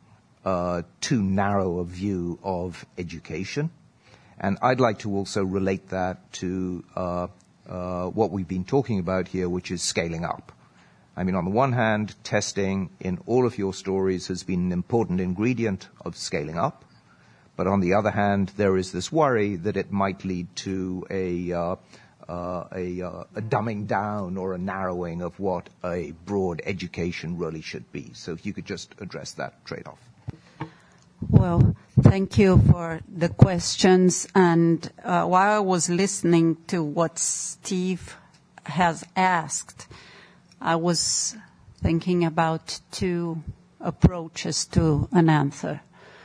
uh, too narrow a view of education. And I'd like to also relate that to uh, uh, what we've been talking about here, which is scaling up. I mean, on the one hand, testing in all of your stories has been an important ingredient of scaling up. But on the other hand, there is this worry that it might lead to a, uh, uh, a, uh, a dumbing down or a narrowing of what a broad education really should be. So if you could just address that trade-off. Well, thank you for the questions. And uh, while I was listening to what Steve has asked, I was thinking about two approaches to an answer.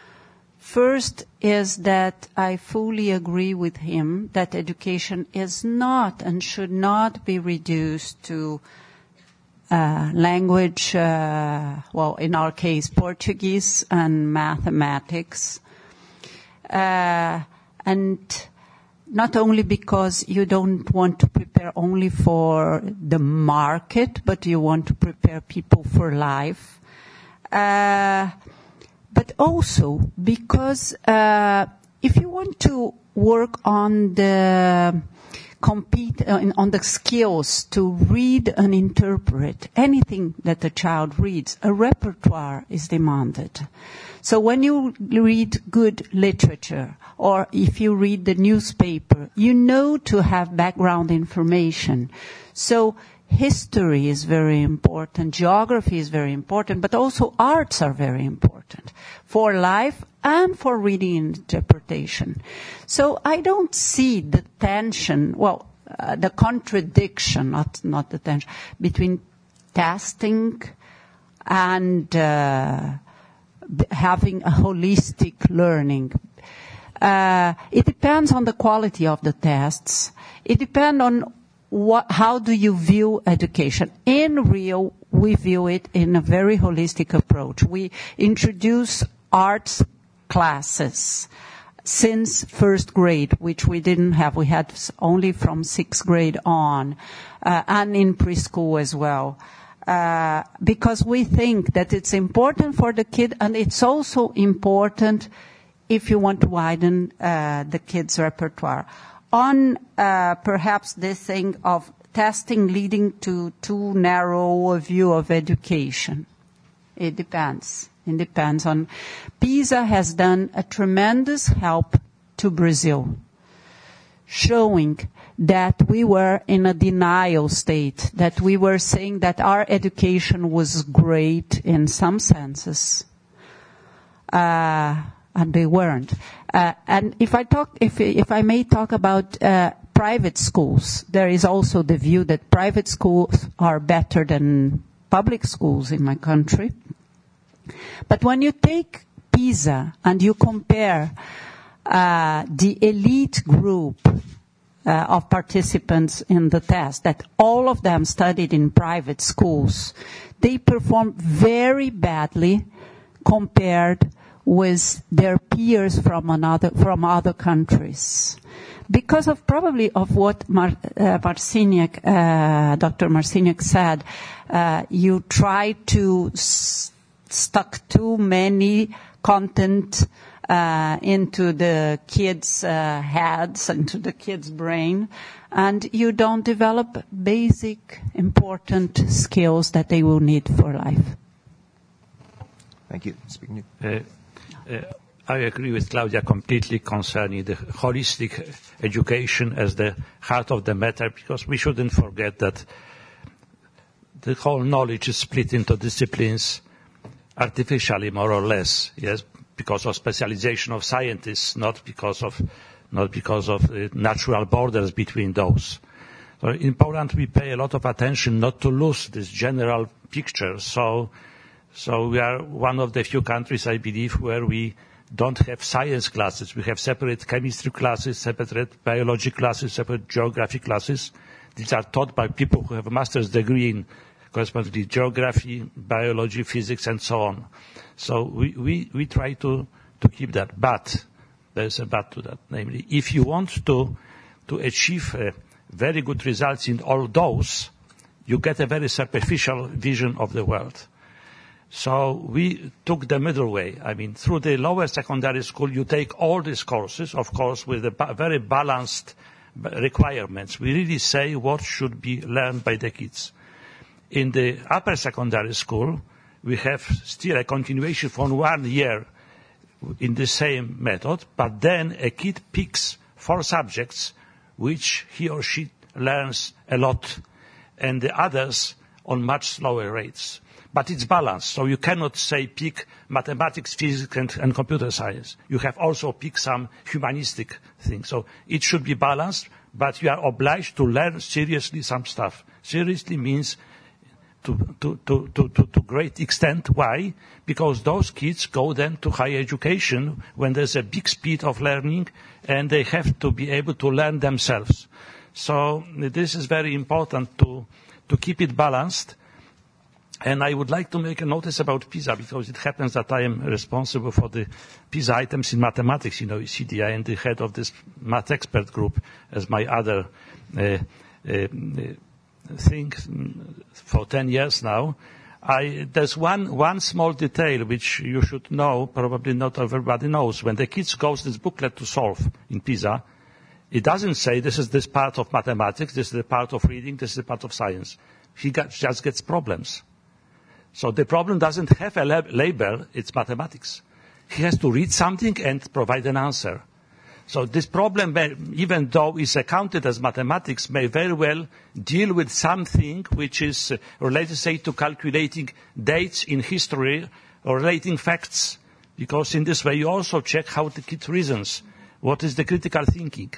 First is that I fully agree with him that education is not and should not be reduced to uh, language, uh, well, in our case, Portuguese and mathematics. Uh, and not only because you don't want to prepare only for the market, but you want to prepare people for life. Uh, but also because uh, if you want to work on the compete uh, on the skills to read and interpret anything that a child reads, a repertoire is demanded. So when you read good literature, or if you read the newspaper, you know to have background information. So history is very important, geography is very important, but also arts are very important for life and for reading and interpretation. So I don't see the tension, well, uh, the contradiction, not, not the tension, between testing and uh, having a holistic learning. Uh, it depends on the quality of the tests. It depends on what, how do you view education. In Rio, we view it in a very holistic approach. We introduce arts classes since first grade, which we didn't have. We had only from sixth grade on, uh, and in preschool as well. Uh, because we think that it's important for the kid, and it's also important if you want to widen uh, the kids' repertoire. On uh, perhaps this thing of testing leading to too narrow a view of education, it depends. It depends on. PISA has done a tremendous help to Brazil, showing that we were in a denial state, that we were saying that our education was great in some senses, uh, and they weren't. Uh, and if I talk, if if I may talk about uh, private schools, there is also the view that private schools are better than public schools in my country. But when you take PISA and you compare uh, the elite group Uh, of participants in the test, that all of them studied in private schools, they performed very badly compared with their peers from another from other countries, because of probably of what Mar, uh, Marciniak, uh, Doctor Marciniak said. Uh, you try to s- stuck too many content Uh, into the kids' uh, heads, into the kids' brain, and you don't develop basic, important skills that they will need for life. Thank you. Speaking uh, uh, I agree with Claudia completely concerning the holistic education as the heart of the matter, because we shouldn't forget that the whole knowledge is split into disciplines artificially, more or less, yes, because of specialization of scientists, not because of not because of uh, natural borders between those. So in Poland, we pay a lot of attention not to lose this general picture. So, so we are one of the few countries, I believe, where we don't have science classes. We have separate chemistry classes, separate biology classes, separate geography classes. These are taught by people who have a master's degree in correspondingly geography, biology, physics, and so on. So we, we, we try to, to keep that. But there's a but to that. Namely, if you want to, to achieve uh, very good results in all those, you get a very superficial vision of the world. So we took the middle way. I mean, through the lower secondary school, you take all these courses, of course, with a ba- very balanced requirements. We really say what should be learned by the kids. In the upper secondary school, we have still a continuation from one year in the same method, but then a kid picks four subjects which he or she learns a lot, and the others on much slower rates. But it's balanced, so you cannot say pick mathematics, physics, and, and computer science. You have also pick some humanistic things. So it should be balanced, but you are obliged to learn seriously some stuff. Seriously means to, to, to, to, to, to great extent. Why? Because those kids go then to higher education when there's a big speed of learning, and they have to be able to learn themselves. So this is very important to, to keep it balanced. And I would like to make a notice about PISA, because it happens that I am responsible for the PISA items in mathematics in O E C D. I am the head of this math expert group as my other uh, uh, thing for ten years now. I, there's one, one small detail which you should know, probably not everybody knows. When the kids go to this booklet to solve in PISA, it doesn't say this is this part of mathematics, this is the part of reading, this is the part of science. He got, just gets problems. So the problem doesn't have a lab- label, it's mathematics. He has to read something and provide an answer. So this problem, may, even though it's accounted as mathematics, may very well deal with something which is related, say, to calculating dates in history or relating facts. Because in this way you also check how the kid reasons. What is the critical thinking?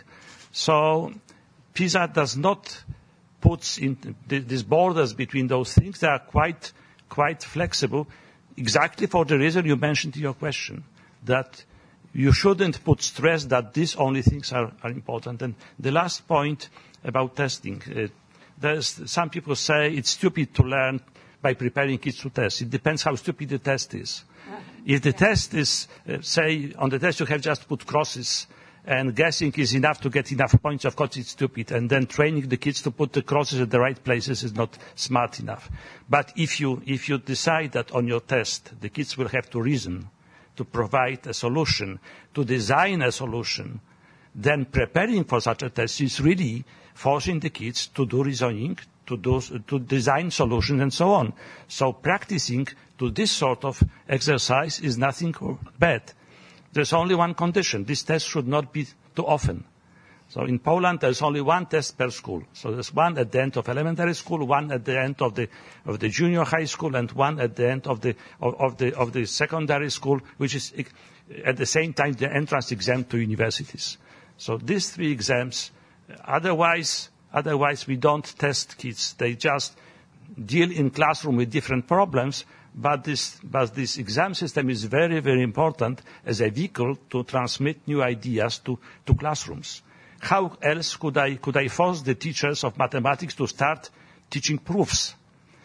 So PISA does not put in th- these borders between those things. They are quite quite flexible, exactly for the reason you mentioned in your question, that you shouldn't put stress that these only things are, are important. And the last point about testing, uh, there's, some people say it's stupid to learn by preparing kids to test. It depends how stupid the test is. If the test is, uh, say, on the test you have just put crosses, and guessing is enough to get enough points, of course it's stupid. And then training the kids to put the crosses at the right places is not smart enough. But if you, if you decide that on your test the kids will have to reason, to provide a solution, to design a solution, then preparing for such a test is really forcing the kids to do reasoning, to do, to design solutions and so on. So practicing to this sort of exercise is nothing bad. There's only one condition. This test should not be too often. So in Poland, there's only one test per school. So there's one at the end of elementary school, one at the end of the of the junior high school, and one at the end of the of, of the of the secondary school, which is at the same time the entrance exam to universities. So these three exams. Otherwise, otherwise we don't test kids. They just deal in classroom with different problems. But this, but this exam system is very, very important as a vehicle to transmit new ideas to, to classrooms. How else could I, could I force the teachers of mathematics to start teaching proofs?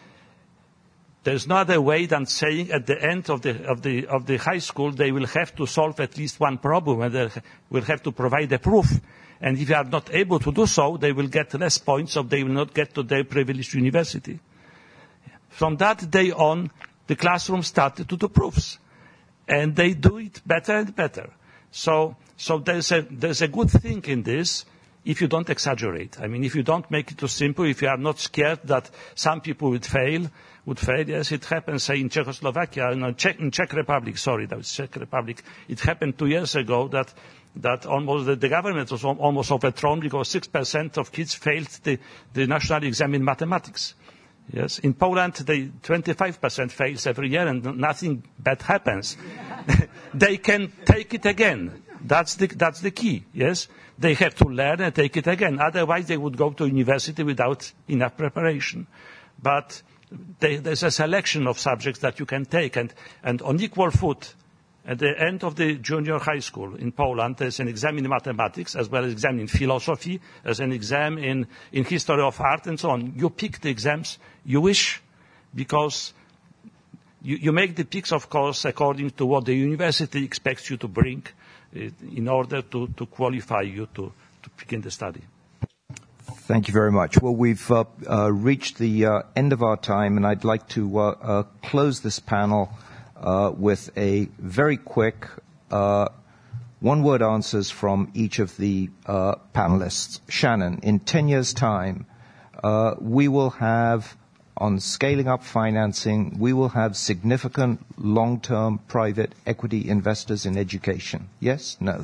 There's no other way than saying at the end of the, of the, of the high school they will have to solve at least one problem and they will have to provide a proof. And if they are not able to do so, they will get less points, so they will not get to their privileged university. From that day on, the classroom started to do proofs, and they do it better and better. So, so there's a, there's a good thing in this if you don't exaggerate. I mean, if you don't make it too simple, if you are not scared that some people would fail, would fail. Yes, it happened, say, in Czechoslovakia, no, Czech, in Czech Republic, sorry, that was Czech Republic. It happened two years ago that, that almost the, the government was almost overthrown because six percent of kids failed the, the national exam in mathematics. Yes, in Poland, they twenty-five percent fails every year and nothing bad happens. They can take it again. That's the, that's the key, yes? They have to learn and take it again. Otherwise, they would go to university without enough preparation. But they, there's a selection of subjects that you can take. And, and on equal foot, at the end of the junior high school in Poland, there's an exam in mathematics, as well as exam in philosophy, as an exam in, in history of art, and so on. You pick the exams you wish, because you, you make the picks, of course, according to what the university expects you to bring uh, in order to, to qualify you to, to begin the study. Thank you very much. Well, we've uh, uh, reached the uh, end of our time, and I'd like to uh, uh, close this panel uh, with a very quick uh, one-word answers from each of the uh, panelists. Shannon, in ten years' time, uh, we will have, on scaling up financing, we will have significant long-term private equity investors in education. Yes? No?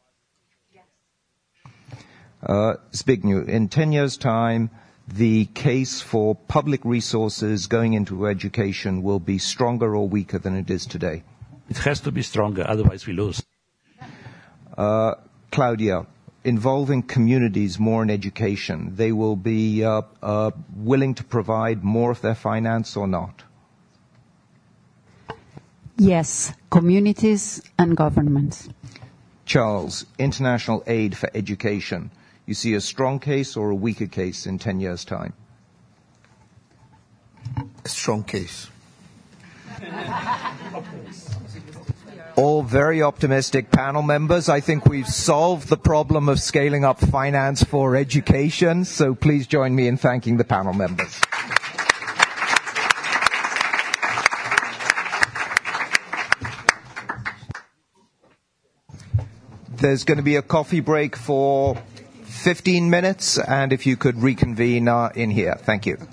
Uh, Zbigniew, in ten years' time, the case for public resources going into education will be stronger or weaker than it is today? It has to be stronger, otherwise we lose. Uh, Claudia, involving communities more in education, they will be uh, uh, willing to provide more of their finance or not? Yes, communities and governments. Charles, international aid for education. You see a strong case or a weaker case in ten years' time? A strong case. All very optimistic panel members. I think we've solved the problem of scaling up finance for education, so please join me in thanking the panel members. There's going to be a coffee break for fifteen minutes, and if you could reconvene uh, in here. Thank you.